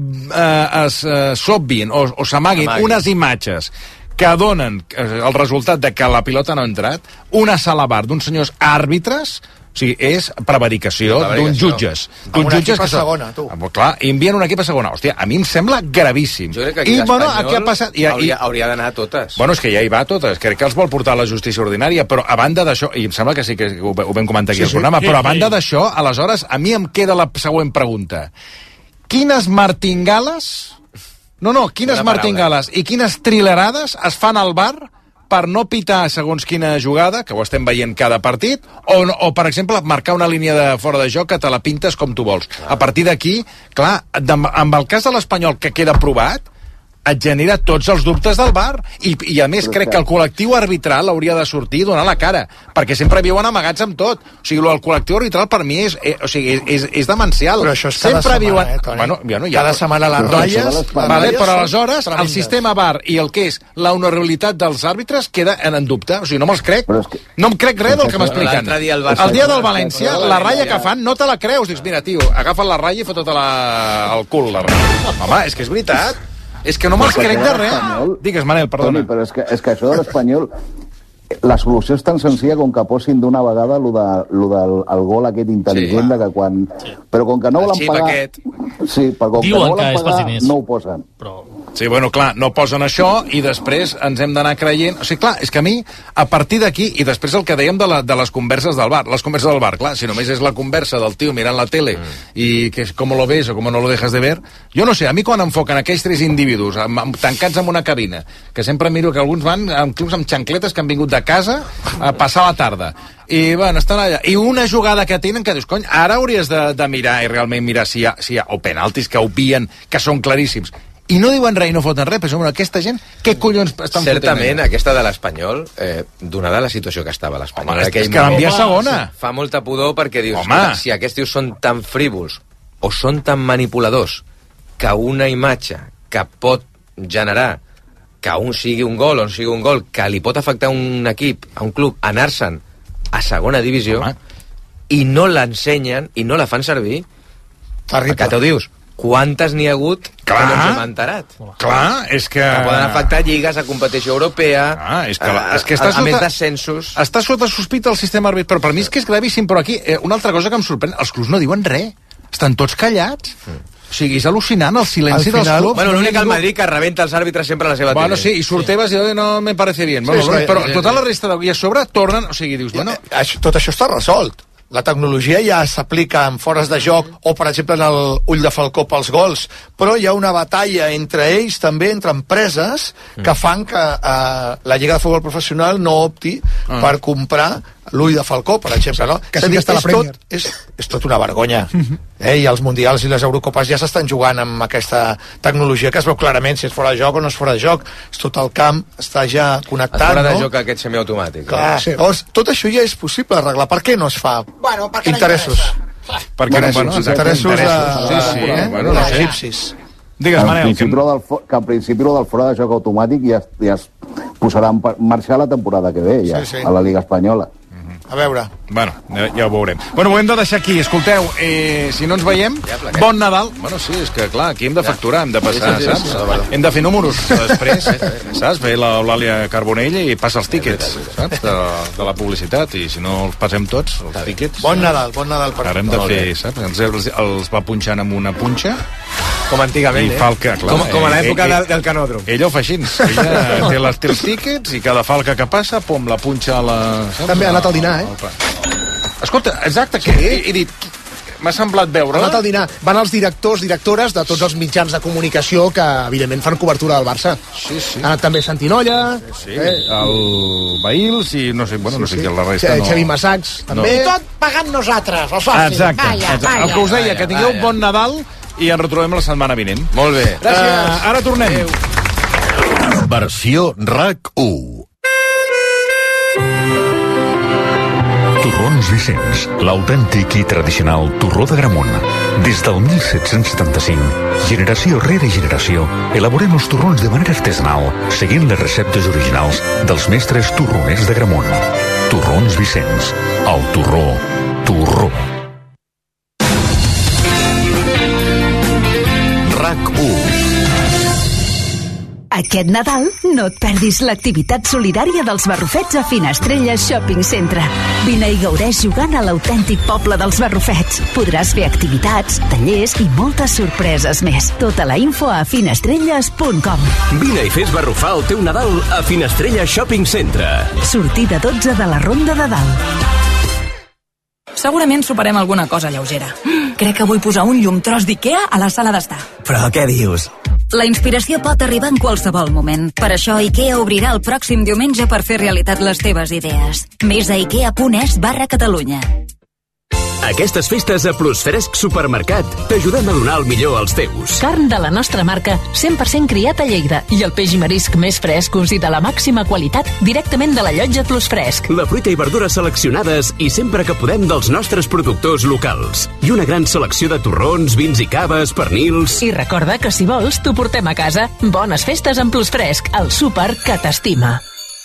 eh, es eh, s'obvien o, o s'amaguin unes imatges que donen el resultat de que la pilota no ha entrat, una sala bar d'uns senyors àrbitres. O sigui, és prevaricació, prevaricació. d'uns jutges.
Amb un equip a segona, tu.
Ah, clar, envien un equip a segona. Hòstia, a mi em sembla gravíssim.
Jo crec que aquí
I, bueno,
l'Espanyol
ha passat, i,
hauria, hauria d'anar a totes.
Bueno, és que ja hi va a totes. Crec que els vol portar a la justícia ordinària, però a banda d'això, i em sembla que sí que ho, ho vam comentar aquí sí, al programa, sí, però a banda sí. d'això, aleshores, a mi em queda la següent pregunta. Quines martingales... No, no, quines martingales i quines trilerades es fan al bar per no pitar segons quina jugada, que ho estem veient cada partit, o, o per exemple, marcar una línia de fora de joc que te la pintes com tu vols. A partir d'aquí, clar, amb el cas de l'Espanyol que queda provat, et genera tots els dubtes del V A R. I, i a més, crec que el col·lectiu arbitral hauria de sortir i donar la cara, perquè sempre viuen amagats amb tot. O sigui, el col·lectiu arbitral per mi és, eh, o sigui, és, és, és demencial.
Però això és cada
sempre
setmana,
viuen...
eh, Toni?
Bueno, bueno, ja,
cada setmana les ratlles... Les
vale,
ratlles
però aleshores
tremendes.
El sistema V A R i el que és la honorabilitat dels àrbitres queda en, en dubte. O sigui, no me'ls crec. Que... No em crec res del que m'expliquen.
Dia el,
el dia del València, la ratlla que fan, no te la creus. Dius, mira, tio, agafa la ratlla i fot-te al cul la ratlla. Home, és que és veritat. És que no me'ls crec de res. Digues, Manel, perdona.
Toni, però és que, és que això de l'Espanyol, la solució és tan senzilla com que posin d'una vegada lo, de, lo del el gol aquest intel·ligent, sí, de que quan... Sí. Però com que no volen pagar...
Aquest.
Sí, però com
Diuen
que no volen
que
pagar, no ho posen.
Però...
Sí, bueno, clar, no posen això i després ens hem d'anar creient... O sigui, clar, és que a mi, a partir d'aquí, i després el que dèiem de, la, de les converses del bar, les converses del bar, clar, si només és la conversa del tio mirant la tele mm. i que és com lo ves o com no lo dejas de ver, jo no sé, a mi quan enfoquen aquells tres individus amb, amb, tancats en una cabina, que sempre miro que alguns van amb clubs amb xancletes que han vingut de casa a passar la tarda, i bueno, estan allà, i una jugada que tenen que dius, cony, ara hauries de, de mirar i realment mirar si hi ha, si hi ha o penaltis que obvien, que són claríssims, i no diuen res i no foten res, però aquesta gent, què collons estan fotent?
Certament, aquesta de l'Espanyol, eh, donada la situació que estava l'Espanyol...
Home, és que l'envia segona.
Fa molta pudor perquè dius, escolta, si aquests tios són tan frívols o són tan manipuladors que una imatge que pot generar que un sigui un gol o no sigui un gol, que li pot afectar un equip, a un club, anar-se'n a segona divisió, home, i no l'ensenyen i no la fan servir,
terrible.
Que t'ho dius, quantes n'hi ha hagut clar, que no ens hem enterat?
Clar, és que...
Que poden afectar lligues a competició europea,
ah, és que,
a,
és que
a, a,
sota,
a més descensos...
Està sota sospita el sistema arbitral, però per mi és que és gravíssim, però aquí, eh, una altra cosa que em sorprèn, els clubs no diuen res, estan tots callats. Mm. O sigui, és al·lucinant el silenci final, dels clubs.
Bueno, l'únic al Madrid que rebenta els àrbitres sempre a la seva
bueno,
tele.
Sí, i surt Tebas sí. i no me parece bien. Bueno, sí, sí, però sí, tota la resta de... I a sobre tornen... O sigui, dius, bueno...
Tot això està resolt. La tecnologia ja s'aplica en fores de joc o, per exemple, en el ull de falcó pels gols, però hi ha una batalla entre ells, també entre empreses, que fan que eh, la Lliga de Futbol Professional no opti mm. per comprar l'ull de Falcó, per exemple, no?
Que sí que està a la Premier.
Tot, és, és tot una vergonya. Eh? I els Mundials i les Eurocopes ja s'estan jugant amb aquesta tecnologia que es veu clarament si és fora de joc o no és fora de joc. És tot el camp, està ja connectat, no?
Fora de joc aquest semiautomàtic.
Clar, sí. Llavors, tot això ja és possible arreglar. Per què no es fa?
Bueno, perquè
interessos.
Perquè
bueno,
no, bueno,
interessos, interessos de,
sí, sí,
eh?
bueno, no sé.
egipcis.
Digues, Manel.
Que, del, que al principi del fora de joc automàtic ja, ja es posarà en marxa la temporada que ve, ja, sí, sí. A la Liga Espanyola.
A veure.
Bueno, ja, ja ho veurem. Bueno, ho hem de deixar aquí. Escolteu, eh, si no ens veiem, ja, bon Nadal. Bueno, sí, és que clar, aquí hem de facturar, hem de passar, sí, sí, sí, saps? Sí, sí. Hem de fer números després, saps? Ve l'Eulàlia Carbonell i passa els tíquets, saps? De, de la publicitat, i si no els passem tots, els tíquets...
Bon Nadal, bon Nadal per...
Ara hem de fer, saps? Els, els, els va punxant amb una punxa,
com antigament,
i falca, clar,
com, com a l'època
ell,
del, del canòdrom.
Ella ho fa així. Ella té, les, té els tíquets i cada falca que passa, pom, la punxa a la... Saps?
També ha anat al dinar, eh?
Escolta, exacte, que sí. he, he dit... M'ha semblat veure...
Ha anat al dinar. Van els directors, directores de tots els mitjans de comunicació que, evidentment, fan cobertura del Barça.
Sí, sí.
Ha anat també Santinolla...
Sí, sí. Eh? El Bails i no sé, bueno, no sé sí, sí. qui la resta. No...
Xavi Massacs, també.
No. I tot pagant nosaltres, els socis.
Exacte,
vaya,
exacte.
vaya,
el que us deia,
vaya,
que tingueu
vaya.
un bon Nadal i ens retrobem la setmana vinent.
Molt bé.
Gràcies.
Uh, ara tornem. Adéu.
Versió RAC u.
Torrons Vicenç, l'autèntic i tradicional torró de Gramunt. Des del mil set-cents setanta-cinc, generació rere generació, elaborem els torrons de manera artesanal, seguint les receptes originals dels mestres torroners de Gramunt. Torrons Vicenç, el torró, torró.
RAC u.
Aquest Nadal no et perdis l'activitat solidària dels Barrufets a Finestrelles Shopping Centre. Vine i gaudeix jugant a l'autèntic poble dels Barrufets. Podràs fer activitats, tallers i moltes sorpreses més. Tota la info a finestrelles punt com.
Vine i fes barrufar el teu Nadal a Finestrelles Shopping Centre.
Sortida dotze de la Ronda de Dalt.
Segurament soparem alguna cosa lleugera. Crec que vull posar un llumtros d'Ikea a la sala d'estar.
Però què dius?
La inspiració pot arribar en qualsevol moment. Per això IKEA obrirà el pròxim diumenge per fer realitat les teves idees. Més a ikea punt es barra Catalunya.
Aquestes festes a Plus Fresc Supermercat t'ajudem a donar el millor als teus.
Carn de la nostra marca, cent per cent criat a Lleida, i el peix i marisc més frescos i de la màxima qualitat directament de la llotja Plus Fresc.
La fruita i verdures seleccionades i sempre que podem dels nostres productors locals. I una gran selecció de torrons, vins i caves, pernils...
I recorda que si vols, t'ho portem a casa. Bones festes amb Plus Fresc, el súper que t'estima.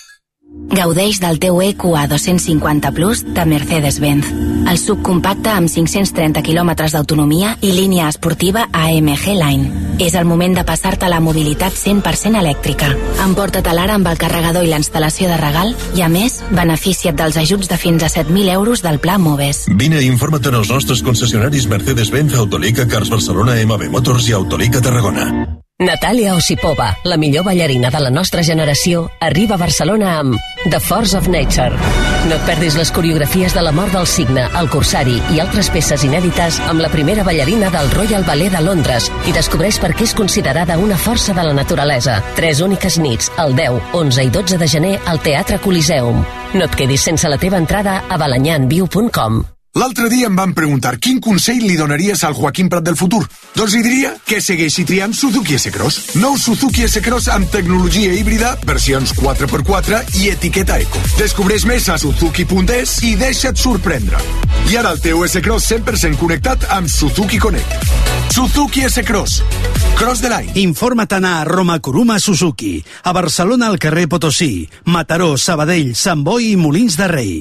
Gaudeix del teu E Q A dos-cents cinquanta Plus de Mercedes-Benz. El subcompacte amb cinc-cents trenta quilòmetres d'autonomia i línia esportiva A M G Line. És el moment de passar-te a la mobilitat cent per cent elèctrica. Emporta-te'l ara amb el carregador i la instal·lació de regal i, a més, beneficia't dels ajuts de fins a set mil euros del Pla Moves.
Vine i informa't en els nostres concessionaris Mercedes-Benz, Autolica, Cars Barcelona, M B Motors i Autolica Tarragona.
Natàlia Osipova, la millor ballarina de la nostra generació, arriba a Barcelona amb The Force of Nature. No et perdis les coreografies de La mort del cigne, El corsari i altres peces inèdites amb la primera ballarina del Royal Ballet de Londres i descobreix per què és considerada una força de la naturalesa. Tres úniques nits, el deu, onze i dotze de gener al Teatre Coliseum. No et quedis sense la teva entrada a balanyanviu punt com.
L'altre dia em van preguntar quin consell li donaries al Joaquim Prat del futur. Doncs li diria que segueixi triant Suzuki S-Cross. Nou Suzuki S-Cross amb tecnologia híbrida, versions quatre per quatre i etiqueta eco. Descobreix més a suzuki punt es i deixa't sorprendre. I ara el teu S-Cross cent per cent connectat amb Suzuki Connect. Suzuki S-Cross. Cross de l'any.
Informa't a Roma Kuruma Suzuki. A Barcelona al carrer Potosí. Mataró, Sabadell, Sant Boi i Molins de Rei.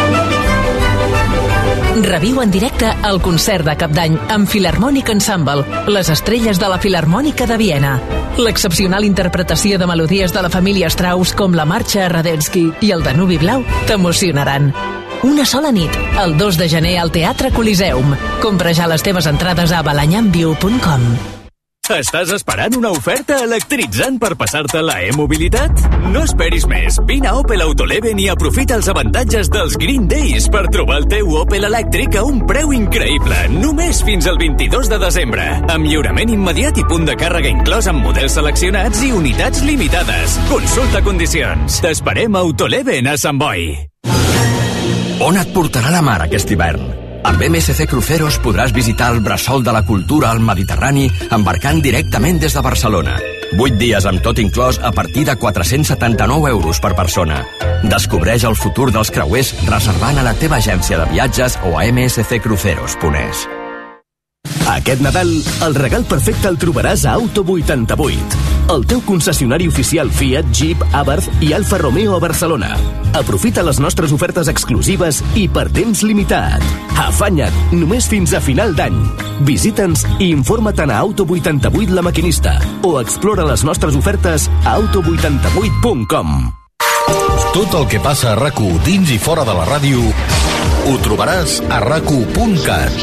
Reviu en directe el concert de Cap d'Any amb Philharmonic Ensemble, les estrelles de la Filharmònica de Viena. L'excepcional interpretació de melodies de la família Strauss com la marxa a Radetzky i el Danubi Blau t'emocionaran. Una sola nit, el dos de gener al Teatre Coliseum. Compra ja les teves entrades a balanyanviu punt com.
Estàs esperant una oferta electritzant per passar-te a la e-mobilitat? No esperis més. Vine a Opel Autoleven i aprofita els avantatges dels Green Days per trobar el teu Opel elèctric a un preu increïble, només fins al vint-i-dos de desembre. Amb lliurament immediat i punt de càrrega inclòs amb models seleccionats i unitats limitades. Consulta condicions. T'esperem a Autoleven a Sant Boi.
On et portarà la mar aquest hivern? Amb M S C Cruceros podràs visitar el bressol de la cultura al Mediterrani embarcant directament des de Barcelona. vuit dies amb tot inclòs a partir de quatre-cents setanta-nou euros per persona. Descobreix el futur dels creuers reservant a la teva agència de viatges o a m s c cruceros punt e s.
Aquest Nadal, el regal perfecte el trobaràs a Auto vuitanta-vuit, el teu concessionari oficial Fiat, Jeep, Abarth i Alfa Romeo a Barcelona. Aprofita les nostres ofertes exclusives i per temps limitat. Afanya't, només fins a final d'any. Visita'ns i informa't a Auto vuitanta-vuit La Maquinista o explora les nostres ofertes a auto vuitanta vuit punt com.
Tot el que passa a RAC u dins i fora de la ràdio ho trobaràs a rac u punt cat.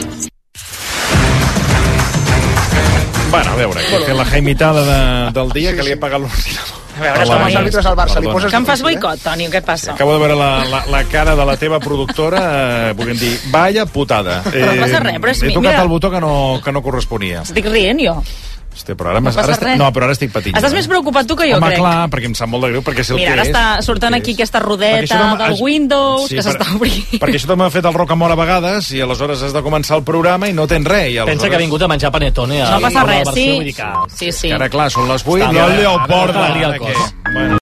Bueno, a veure, que té la jaimitada de, del dia que li he pagat l'ordinador.
A veure, som els àrbitres al Barça. Li poses
que em fas boicot, Toni, què passa?
Acabo de veure la, la, la cara de la teva productora, eh, volguem dir, vaya putada.
Però no passa res, però és...
He tocat
mira,
el botó que no, que no corresponia.
estic rient, jo.
Hosti, però ara,
No
no,
passa
ara, estic,
res.
no, però ara estic patint.
Estàs més preocupat tu que jo,
Home,
crec.
clar, perquè em sap molt de greu, perquè sé el
Mira,
que
ara
és.
està sortant aquí aquesta rodeta del Windows, que s'està obrint.
Perquè això també ha fet el rocamora a vegades i aleshores has de començar el programa i no tens res. I
Pensa que ha vingut a menjar panetone.
No passa res, sí.
Sí,
Sí, sí.
Ara, clar, són les vuit.
Està
No
bé,
li ho
ara
porta.
no t'agradi el cos.
Bueno.